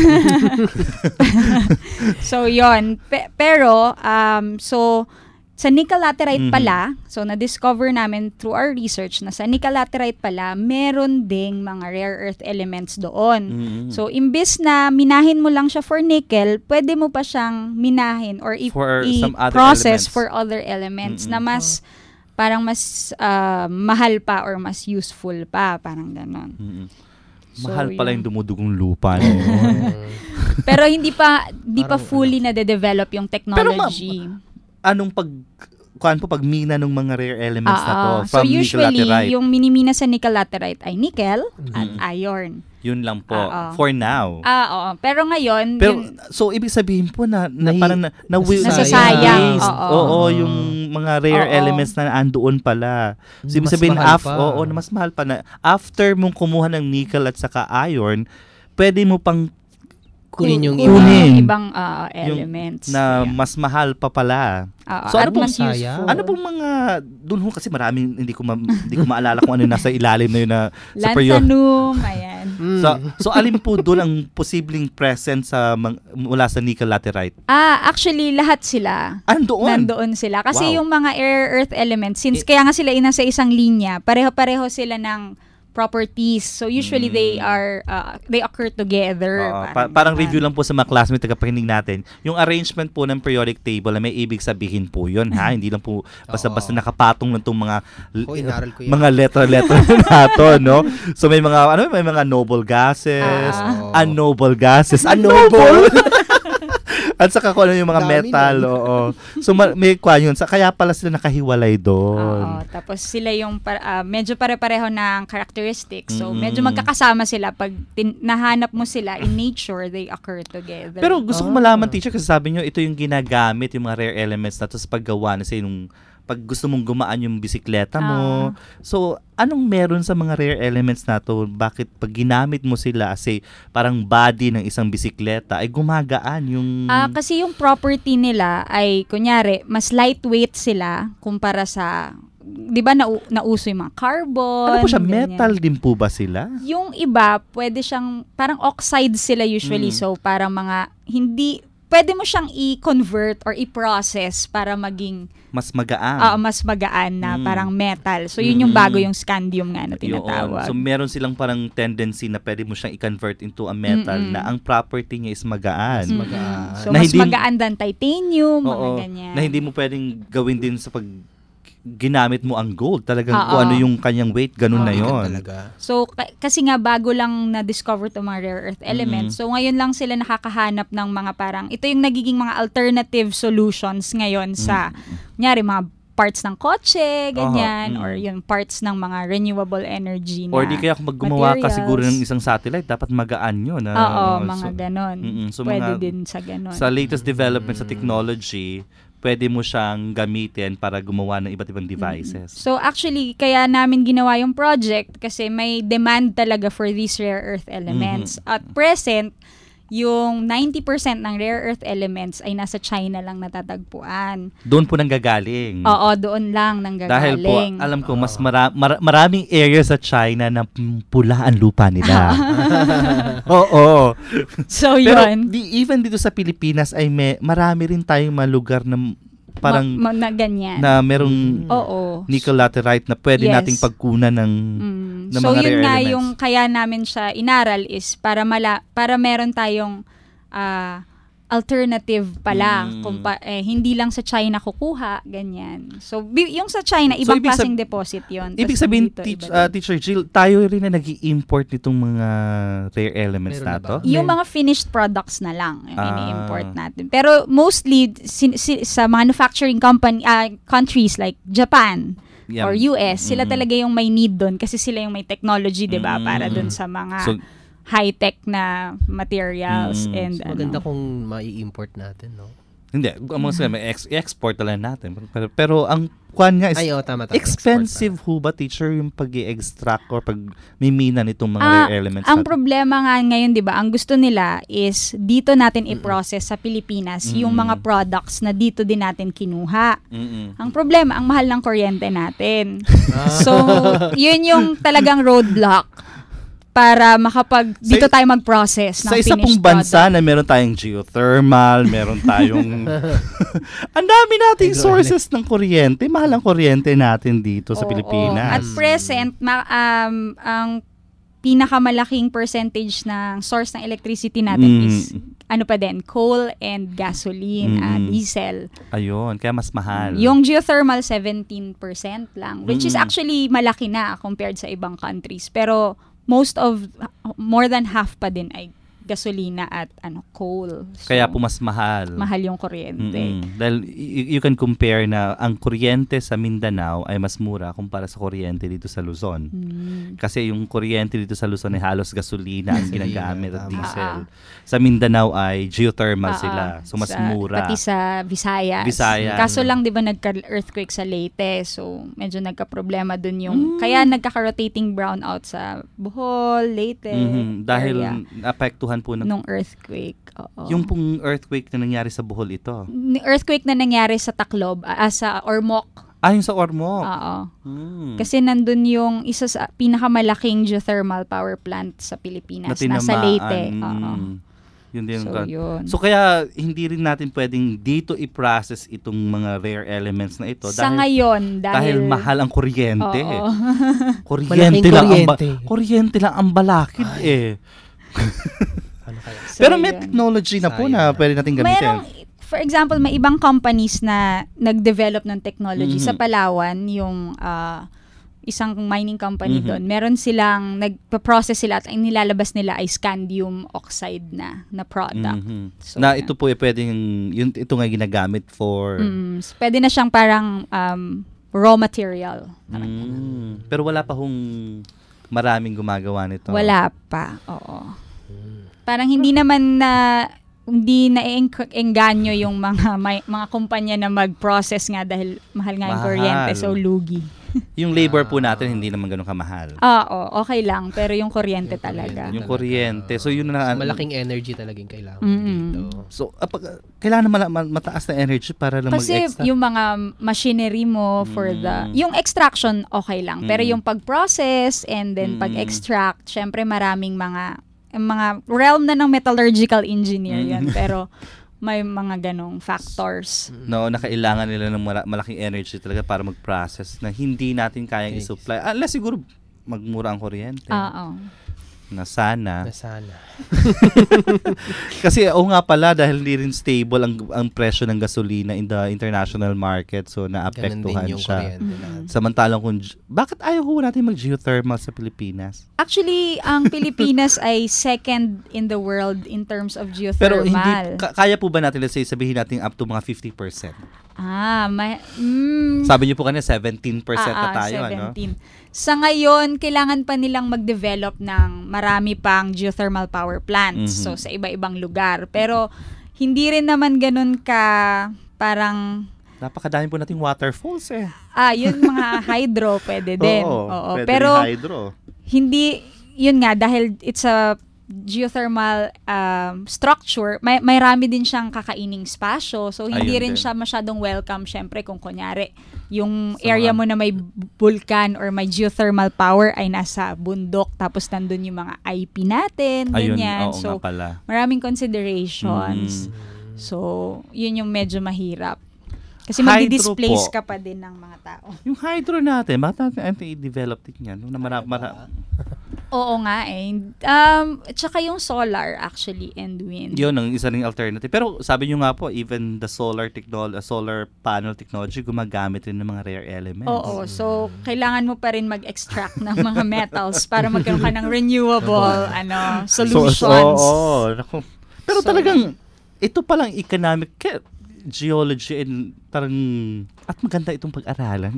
So, yon. Pero, so, sa nickel laterite pala, so na-discover namin through our research na sa nickel laterite pala, meron ding mga rare earth elements doon. So, imbis na minahin mo lang siya for nickel, pwede mo pa siyang minahin or i-process for other elements na mas parang mas mahal pa or mas useful pa, parang ganon. Mahal pala yung dumudugong lupa. Pero hindi pa fully na-develop yung technology. Anong pagmina ng mga rare elements na to from so usually, nickel laterite? Yung minimina sa nickel laterite ay nickel at iron. Yun lang po. For now. Oo. Pero ngayon... So, ibig sabihin po na parang nasasayang. Oo, yung mga rare elements na andoon pala. So, ibig sabihin, mas mahal pa na. After mong kumuha ng nickel at saka iron, pwede mo pang kunin yung ibang elements. Na mas mahal pa pala. So ano pong mga doon kasi maraming hindi ko maalala kung ano nasa ilalim na yun na sa Lanthanum, ayan. So alin po doon ang posibleng present mula sa nickel laterite? Actually lahat sila. Nandoon sila kasi yung mga rare earth elements since kaya nga sila nasa isang linya, pareho-pareho sila ng properties. So usually they occur together. Parang review lang po sa mga classmates tagapakinig natin. Yung arrangement po ng periodic table ay may ibig sabihin po 'yun, ha. Hindi lang po basta-basta nakapatong ng tong mga letra-letra nato, no. So may mga noble gases, unnoble gases, unnoble. At saka kung ano yung mga metal, So may yun. Kaya pala sila nakahiwalay doon. Tapos sila yung medyo pare-pareho ng characteristics. So medyo magkakasama sila. Pag nahanap mo sila in nature, they occur together. Pero gusto ko malaman, teacher, kasi sabi nyo, ito yung ginagamit, yung mga rare elements na to sa paggawa na pag gusto mong gumaan yung bisikleta mo. So, anong meron sa mga rare elements na to? Bakit pag ginamit mo sila parang body ng isang bisikleta ay gumagaan yung... kasi yung property nila ay, kunyari, mas lightweight sila kumpara sa... Di ba nauso yung mga carbon? Ano po siya? Metal din po ba sila? Yung iba, pwede siyang... Parang oxide sila usually. So, parang mga... Pwede mo siyang i-convert or i-process para maging mas magaan. Mas magaan na parang metal. So yun yung bago yung scandium nga na tinatawag. So meron silang parang tendency na pwede mo siyang i-convert into a metal na ang property niya is magaan. So mas magaan than titanium, mga ganyan. Na hindi mo pwedeng gawin din sa ginamit mo ang gold. Talagang kung ano yung kanyang weight, ganun na yun. So, kasi nga bago lang na-discover itong mga rare earth elements. So, ngayon lang sila nakakahanap ng mga parang, ito yung nagiging mga alternative solutions ngayon sa, kunyari, mga parts ng kotse, ganyan, or yung parts ng mga renewable energy na or di kaya kung gumawa ka siguro ng isang satellite, dapat magaan yun. Mga ganon. Pwede din sa ganon. Sa latest development sa technology, pwede mo siyang gamitin para gumawa ng iba't ibang devices. So actually, kaya namin ginawa yung project kasi may demand talaga for these rare earth elements. At present, yung 90% ng rare earth elements ay nasa China lang natatagpuan. Doon po nanggagaling. Oo, doon lang nanggagaling. Dahil po, alam ko, mas maraming areas sa China na pula ang lupa nila. Oo. So, yun. Pero even dito sa Pilipinas ay marami rin tayong mga lugar na parang na ganyan. Na merong nickel laterite na pwede nating pagkunan ng mga so rare yun nga elements. yung kaya namin siya inaral is para meron tayong alternative pala hindi lang sa China kukuha ganyan. So yung sa China ibang klaseng deposit yon. Ibig sabihin Teacher Jill, tayo rin na nag-i-import nitong mga rare elements na to? Yung mga finished products na lang yung ini-import natin. Pero mostly sa manufacturing countries like Japan or US, sila talaga yung may need doon kasi sila yung may technology, 'di ba, para doon sa mga high-tech na materials and maganda kung mai-import natin, no? Hindi, may export na lang natin. Pero ang kwan nga is tama. expensive ho ba, teacher, yung pag-i-extract or pag-mimina nitong mga rare elements ang natin? problema nga ngayon, di ba, ang gusto nila is dito natin i-process sa Pilipinas yung mga products na dito din natin kinuha. Ang problema, ang mahal ng kuryente natin. So, yun yung talagang roadblock para dito tayo mag-process ng sa isa finished pong bansa product. na meron tayong geothermal, meron tayong ang dami nating sources ng kuryente. Mahal ang kuryente natin dito sa Pilipinas. At present, ang pinakamalaking percentage ng source ng electricity natin is coal and gasoline, diesel. Ayun, kaya mas mahal. Yung geothermal 17% lang, which is actually malaki na compared sa ibang countries. Pero more than half pa din ay gasolina at coal. So, kaya po mas mahal. Mahal yung kuryente. Dahil you can compare na ang kuryente sa Mindanao ay mas mura kumpara sa kuryente dito sa Luzon. Kasi yung kuryente dito sa Luzon ay halos gasolina ang ginagamit at diesel. Sa Mindanao ay geothermal sila. So mas mura. Pati sa Visayas. Kaso lang 'di ba nagka-earthquake sa Leyte. So medyo nagka-problema dun yung kaya nagkaka-rotating brownout sa Bohol, Leyte. Dahil naapektuhan po nung earthquake. Yung pong earthquake na nangyari sa Bohol ito. Earthquake na nangyari sa Taclob, sa Ormoc. Yung sa Ormoc. Oo. Kasi nandun yung isa sa pinakamalaking geothermal power plant sa Pilipinas. Nasa Leyte. Yun din. Yun. So kaya hindi rin natin pwedeng dito i-process itong mga rare elements na ito sa ngayon dahil mahal ang kuryente. Kuryente lang ang balakid Pero may technology na po na pwede natin gamitin. For example, may ibang companies na nag-develop ng technology. Sa Palawan, yung isang mining company doon, meron silang, nagpa-process sila at ang nilalabas nila ay scandium oxide na product. So, na ito po pwedeng, ito nga ginagamit for... pwede na siyang parang raw material. Pero wala pa hong maraming gumagawa nito. Wala pa, oo. Parang hindi naman hindi na-engganyo yung mga kumpanya na mag-process nga dahil mahal nga yung kuryente, so lugi. Yung labor po natin hindi naman ganun kamahal. Okay lang, pero yung kuryente talaga. Yung kuryente. So yun na malaking energy talagang kailangan dito. So kailangan mataas na energy para lang mag-extract. Kasi yung mga machinery mo for yung extraction okay lang, pero yung pag-process and then pag-extract, syempre maraming mga realm na ng metallurgical engineer yan, pero may mga ganong factors. Nakailangan nila ng malaking energy talaga para mag-process na hindi natin kayang i-supply. Unless siguro magmura ang kuryente. Na sana. Kasi nga pala dahil hindi rin stable ang presyo ng gasolina in the international market, so naapektuhan siya. Samantalang bakit ayaw natin mag-geothermal sa Pilipinas? Actually, ang Pilipinas ay second in the world in terms of geothermal. Pero hindi kaya po ba natin, let's say, sabihin natin up to mga 50%? Sabi niyo po kanina 17% na tayo, 17. Sa ngayon, kailangan pa nilang mag-develop ng marami pang geothermal power plants. So, sa iba-ibang lugar. Pero, hindi rin naman ganun parang... Napakadami po nating waterfalls Yun mga hydro, pwede din. Oo, pwede pero, hydro. Hindi, yun nga, dahil it's a geothermal structure, may rami din siyang kakaining spasyo. So, hindi rin siya masyadong welcome, syempre, kung kunyari, yung area mo na may vulkan or may geothermal power ay nasa bundok, tapos nandun yung mga IP natin, ganyan. So, maraming considerations. So, yun yung medyo mahirap. Kasi magdi-displace ka pa din ng mga tao. Yung hydro natin, bakit natin i-develop din yan? Oo nga tsaka yung solar actually and wind. Yun ang isa ring alternative. Pero sabi nyo nga po, even the solar panel technology gumagamit rin ng mga rare elements. Oo, so kailangan mo pa rin mag-extract ng mga metals para magkaroon ka ng renewable solutions. Pero talagang ito palang economic geology and parang at maganda itong pag-aralan.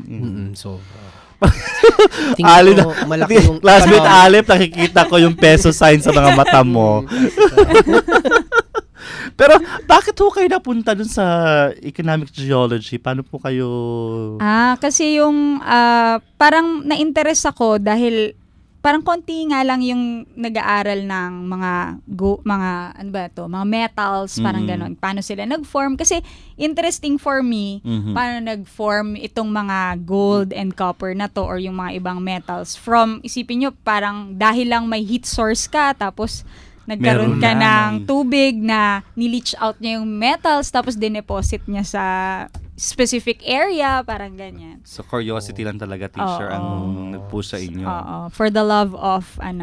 Tingin ko malaki yung classmate Alip, nakikita ko yung peso sign sa mga mata mo. Pero bakit ho kayo napunta dun sa economic geology? Paano po kayo... Kasi yung parang na-interest ako dahil parang konti nga lang yung nag-aaral ng mga mga metals, parang ganon. Paano sila nag-form? Kasi interesting for me, paano nag-form itong mga gold and copper na to or yung mga ibang metals. From, isipin nyo, parang dahil lang may heat source ka, tapos nagkaroon ka ng tubig na nileach out niya yung metals, tapos dineposit niya sa specific area, parang ganyan. So, curiosity lang talaga, teacher, ang nag-push sa inyo. For the love of,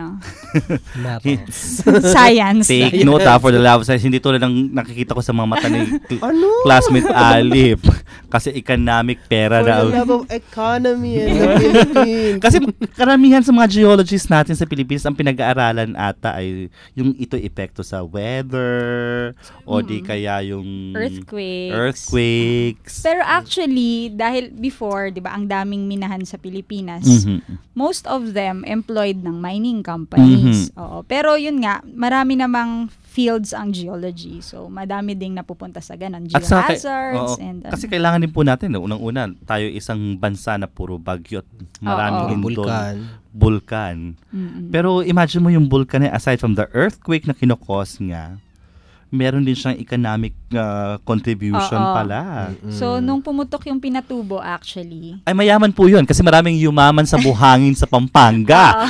metals. Science. Take note, for the love of science. Hindi tulad ng nakikita ko sa mga mata ni classmate Alip. Kasi economic pera For na. the love of economy in the Philippines. Kasi karamihan sa mga geologists natin sa Pilipinas, ang pinag-aaralan ata ay yung ito epekto sa weather, o di kaya yung earthquakes. Pero actually, dahil before, di ba, ang daming minahan sa Pilipinas, most of them employed ng mining companies. Oo. Pero yun nga, marami namang fields ang geology. So, madami ding napupunta sa ganun. Geohazards. Kasi kailangan din po natin, unang-una, tayo isang bansa na puro bagyo at maraming bulkan. Pero imagine mo yung bulkan na aside from the earthquake na kinokos nga, meron din siyang economic contribution pala. So, nung pumutok yung Pinatubo, actually... Ay, mayaman po yun kasi maraming yumaman sa buhangin sa Pampanga.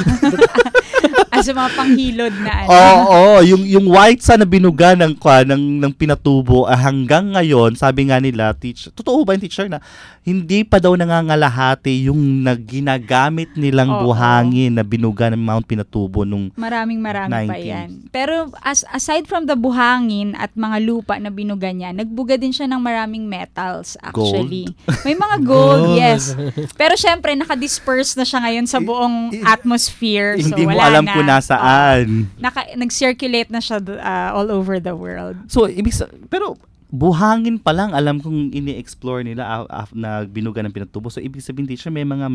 As mga panghilod na yung white sand na binuga ng Pinatubo hanggang ngayon, sabi nga nila, teacher, totoo ba yung teacher na hindi pa daw nangangalahati yung ginagamit nilang buhangin na binuga ng Mount Pinatubo nung Maraming pa yan. Pero aside from the buhangin at mga lupa na binuga niya, nagbuga din siya ng maraming metals actually. Gold? May mga gold, yes. Pero syempre, nakadisperse na siya ngayon sa buong atmosphere. So, hindi mo wala alam kung nasaan. Nag-circulate na siya all over the world. So, pero buhangin pa lang alam kong ini-explore nila na binuga ng Pinatubo. So, ibig sabihin, teacher, may mga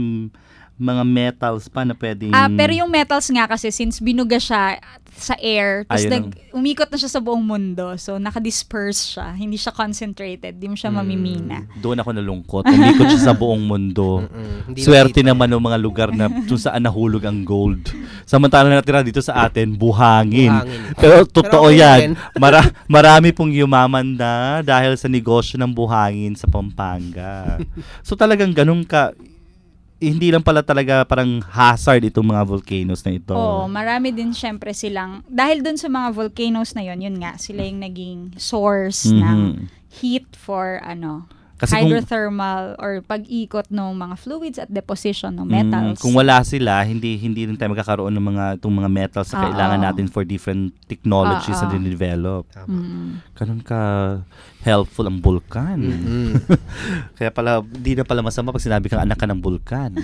metals pa na pwedeng... pero yung metals nga kasi, since binuga siya sa air, tapos umikot na siya sa buong mundo. So, nakadisperse siya. Hindi siya concentrated. Hindi mo siya mamimina. Doon ako nalungkot. Umikot siya sa buong mundo. Swerte naman ng mga lugar na kung saan nahulog ang gold. Samantala natira dito sa atin, buhangin. Pero totoo yan. Marami pong yumaman na dahil sa negosyo ng buhangin sa Pampanga. So talagang ganun hindi lang pala talaga parang hazard itong mga volcanoes na ito. Marami din syempre silang, dahil dun sa mga volcanoes na yun nga, sila yung naging source ng heat for kasi hydrothermal or pag-ikot ng mga fluids at deposition ng metals. Kung wala sila, hindi rin tayo magkakaroon ng itong mga metals na kailangan natin for different technologies na din-develop. Ganun ka helpful ang bulkan. Kaya pala, di na pala masama pag sinabi kang anak ka ng bulkan.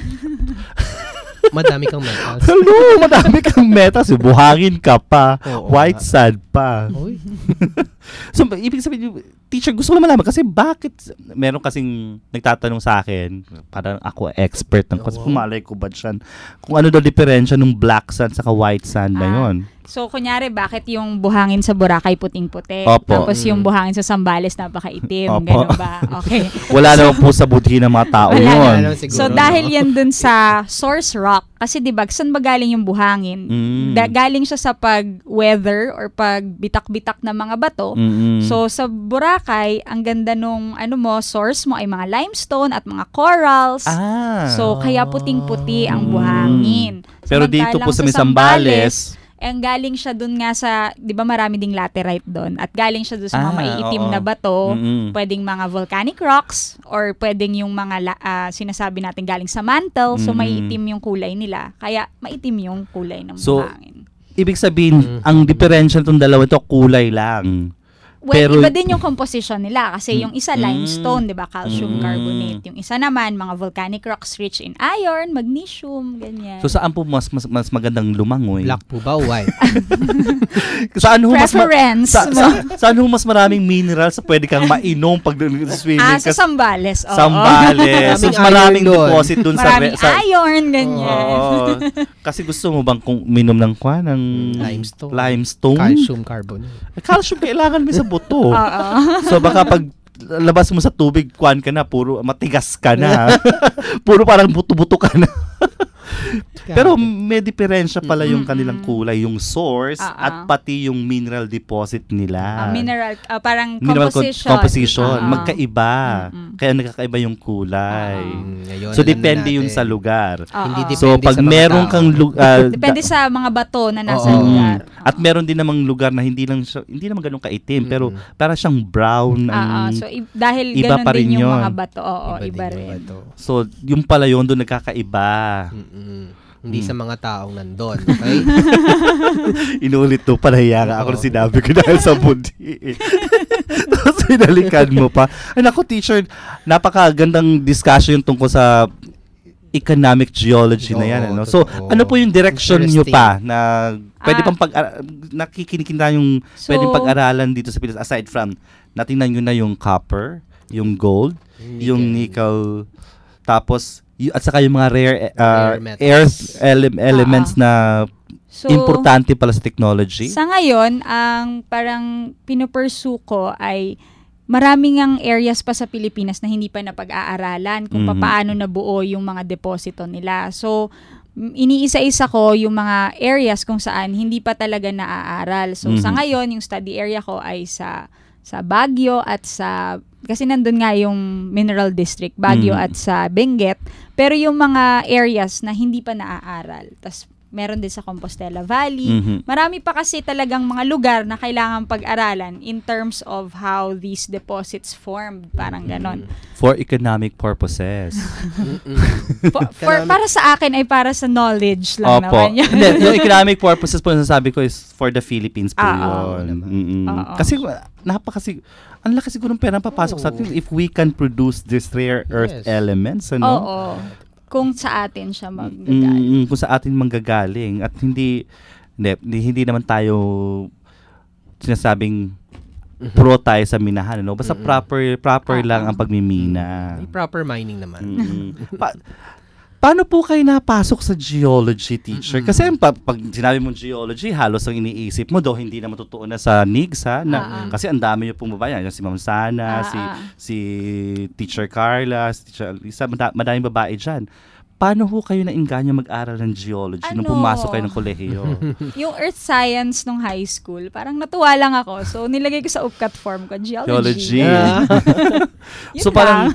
Madami kang metals. Hello, madami kang metals. Buhangin ka pa. White sand pa. So, ibig sabihin, teacher, gusto ko naman malaman kasi bakit, meron kasing nagtatanong sa akin, parang ako expert ng kasi pumalay ko ba dyan, kung ano daw diferensya ng black sand sa white sand na yun. So, kunyari, bakit yung buhangin sa Boracay puting-puti? Opo. Tapos yung buhangin sa Zambales napakaitim. Ganun ba? Okay. Wala naman po sa budhi ng mga tao yun. So, dahil yan dun sa source rock, kasi diba, saan ba galing yung buhangin? Galing siya sa pag-weather or pag-bitak-bitak na mga bato. So, sa Boracay, ang ganda nung source mo ay mga limestone at mga corals. So, kaya puting-puti ang buhangin. Pero dito po sa Zambales, ang galing siya dun nga sa, di ba marami ding laterite doon, at galing siya dun sa mga maiitim na bato, pwedeng mga volcanic rocks, or pwedeng yung mga sinasabi natin galing sa mantle, so maiitim yung kulay nila, kaya maitim yung kulay ng buhangin. Ibig sabihin, ang diferensya nitong dalawa ito, kulay lang. Well, iba din yung composition nila kasi yung isa limestone, 'di ba, calcium carbonate. Yung isa naman mga volcanic rocks rich in iron, magnesium, ganyan. So saan po mas magandang lumangoy? Black po ba white? Saan ho preference? Saan ho mas maraming minerals sa pwede kang mainom pag swimming? Sa Zambales. Zambales. So, maraming deposit dun sa iron, ganyan. Kasi gusto mo bang kung minom ng limestone? Calcium carbonate. Calcium kailangan mo sa buto-buto. Oo. So baka pag labas mo sa tubig, kuwan ka na, puro matigas ka na. Puro parang buto-buto ka na. Pero may diferensya pala yung kanilang kulay, yung source at pati yung mineral deposit nila. Parang mineral composition. Oo. Magkaiba. Kaya nagkakaiba yung kulay. So depende yun sa lugar. Hindi so pag meron kang depende sa mga bato na nasa lugar. At meron din namang lugar na hindi naman ganun kaitim, pero para siyang brown. So dahil iba ganun pa rin din yung yun. mga bato. Oo, iba rin. So yung pala yun, doon nagkakaiba. Hindi sa mga taong nandun. Okay? Inulit to, panahiya ka ako na sinabi ko dahil sa bundi. Tapos sinalikan mo pa. Ay naku, teacher, napakagandang discussion tungkol sa economic geology na yan. Ano? So, ano po yung direction nyo pa na pwede pang nakikinikinta yung pwedeng pag-aralan dito sa Pilipinas aside from natingnan nyo na yung copper, yung gold, yung nickel, tapos at saka yung mga rare earth elements na importante pala sa technology. Sa ngayon, ang parang pinupursue ko ay maraming ang areas pa sa Pilipinas na hindi pa napag-aaralan kung paano nabuo yung mga deposito nila. So, iniisa-isa ko yung mga areas kung saan hindi pa talaga naaaral. So, sa ngayon, yung study area ko ay sa Baguio at kasi nandun nga yung Mineral District, Baguio at sa Benguet. Pero yung mga areas na hindi pa naaaral, tas meron din sa Compostela Valley. Marami pa kasi talagang mga lugar na kailangan pag-aralan in terms of how these deposits formed. Parang ganon. For economic purposes. Para sa akin ay para sa knowledge lang naman yan. Yung economic purposes po nasasabi ko is for the Philippines po yun. Kasi ang laki siguro ng pera papasok sa atin if we can produce these rare earth elements. Ano? Oo. Kung sa atin siya manggagaling. Kung sa atin manggagaling. At hindi naman tayo sinasabing pro tayo sa minahan. Ano? Basta proper lang ang pagmimina. Proper mining naman. Paano po kayo napasok sa geology, teacher? Kasi pag sinabi mong geology, halos ang iniisip mo, hindi naman totoo na sa NIGS, ha? Kasi ang dami niyo pong babae. Si Ma'am Sana, si Teacher Carla, si Teacher Lisa, madaming babae dyan. Paano ho kayo nainganyo mag-aral ng geology nung pumasok kayo ng kolehiyo? Yung earth science nung high school, parang natuwa lang ako. So, nilagay ko sa UPCAT form ko, geology. So, parang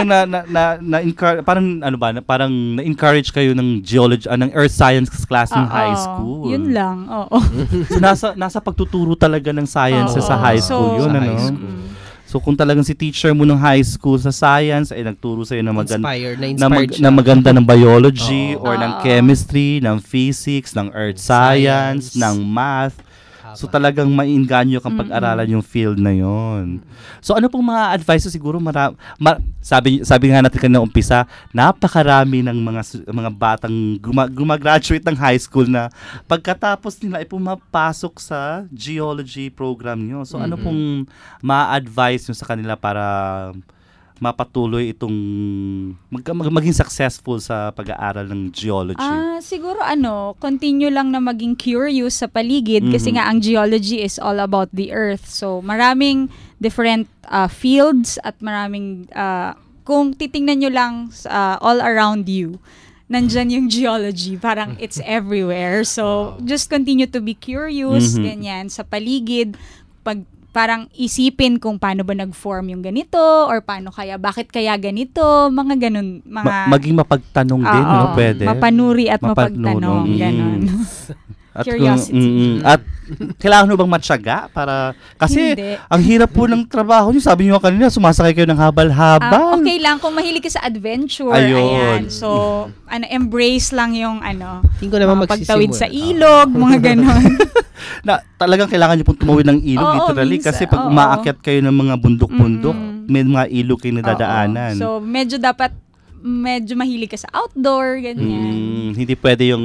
na-encourage kayo ng geology, ng earth science class ng high school. Yun lang, oo. So, nasa pagtuturo talaga ng science sa high school yun, ano? So kung talagang si teacher mo ng high school sa science ay nagturo sa iyo ng maganda ng biology or ng chemistry, ng physics, ng earth science, ng math. So talagang mainganyo kang pag-aralan yung field na yon. So ano pong mga advice siguro sabi nga natin kanina umpisa, napakarami ng mga batang gumagraduate ng high school na pagkatapos nila ay pumapasok sa geology program nyo. So ano pong ma-advise nyo sa kanila para mapatuloy itong maging successful sa pag-aaral ng geology? Siguro continue lang na maging curious sa paligid kasi nga ang geology is all about the earth. So maraming different fields at maraming kung titingnan nyo lang all around you, nandyan yung geology. Parang it's everywhere. So just continue to be curious, ganyan, sa paligid. Parang isipin kung paano ba nag-form yung ganito or bakit kaya ganito, mga ganun. Maging mapagtanong din, no? Pwede. Mapanuri at mapagtanong. Ganun. Curiosity. At kailangan mo bang matyaga para kasi ang hirap po ng trabaho niyo. Sabi niyo kanina sumasakay kayo ng habal-habal. Okay lang kung mahilig ka sa adventure. Ayan. So embrace lang yung pagtawid sa ilog, mga ganon. Na talagang kailangan niyo pong tumawid ng ilog literally kasi pag umaakyat kayo ng mga bundok-bundok, may mga ilog kayo nadadaanan. So medyo mahilig ka sa outdoor, ganyan. Hindi pwede yung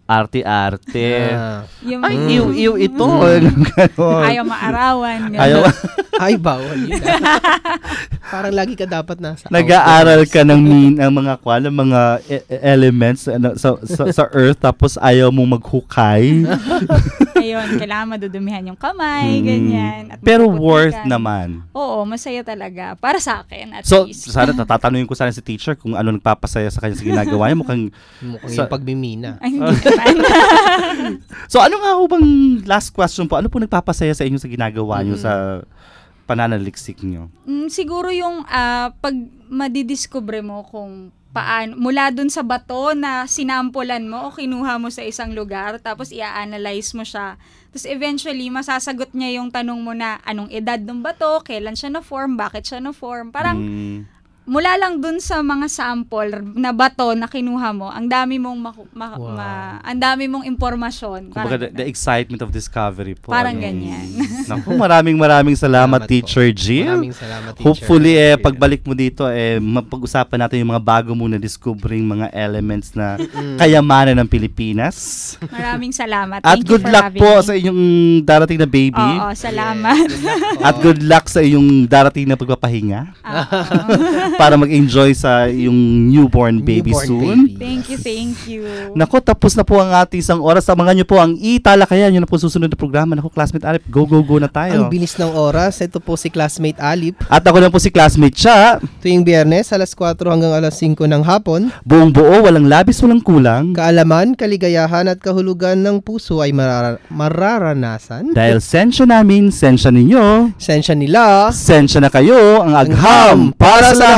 arte-arte. Yung, Ay, iw ito. Ayaw maarawan. Ayaw. Ay, bawal yun. Parang lagi ka dapat nasa Nag-aaral ka ng mga elements sa earth, tapos ayaw mong maghukay. Ayun, kailangan madudumihan yung kamay, ganyan. At pero worth naman. Oo, masaya talaga. Para sa akin, at so, least. sana tatanungin ko sana si teacher kung ano nagpapasaya sa kanya sa ginagawa niya. Mukhang yung pagmimina. Ay, hindi naman. So, ano nga ho bang last question po? Ano po nagpapasaya sa inyo sa ginagawa niyo sa pananaliksik niyo? Siguro yung pag madidiscover mo kung paano, mula dun sa bato na sinampulan mo o kinuha mo sa isang lugar, tapos i-analyze mo siya. Tapos eventually, masasagot niya yung tanong mo na anong edad ng bato, kailan siya na-form, bakit siya na-form. Parang mula lang dun sa mga sample na bato na kinuha mo, ang dami mong ang dami mong impormasyon. Kumbaga, the excitement of discovery po. Parang ganyan. Naku, maraming salamat Teacher Jill. Maraming salamat, Teacher. Hopefully, pagbalik mo dito, mapag-usapan natin yung mga bago mo na discovering mga elements na kayamanan ng Pilipinas. Maraming salamat. At good luck po sa inyong darating na baby. Oo, salamat. At good luck sa inyong darating na pagpapahinga. Para mag-enjoy sa yung newborn baby soon. Baby. Thank you. Nako, tapos na po ang ating isang oras. Samahan niyo po ang italakayan. Yun na po susunod na programa. Nako, Classmate Alip, go na tayo. Ang bilis ng oras. Ito po si Classmate Alip. At ako lang po si Classmate Cha. Tuwing Biyernes, alas 4 hanggang alas 5 ng hapon. Buong buo, walang labis, walang kulang. Kaalaman, kaligayahan at kahulugan ng puso ay mararanasan. Dahil sensya namin, sensya ninyo. Sensya nila. Sensya na kayo. Ang agham para sa lahat.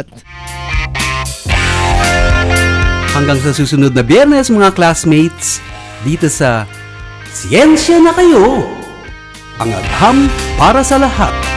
Hanggang sa susunod na Biyernes mga classmates, dito sa Siyensya na Kayo, ang agham para sa lahat.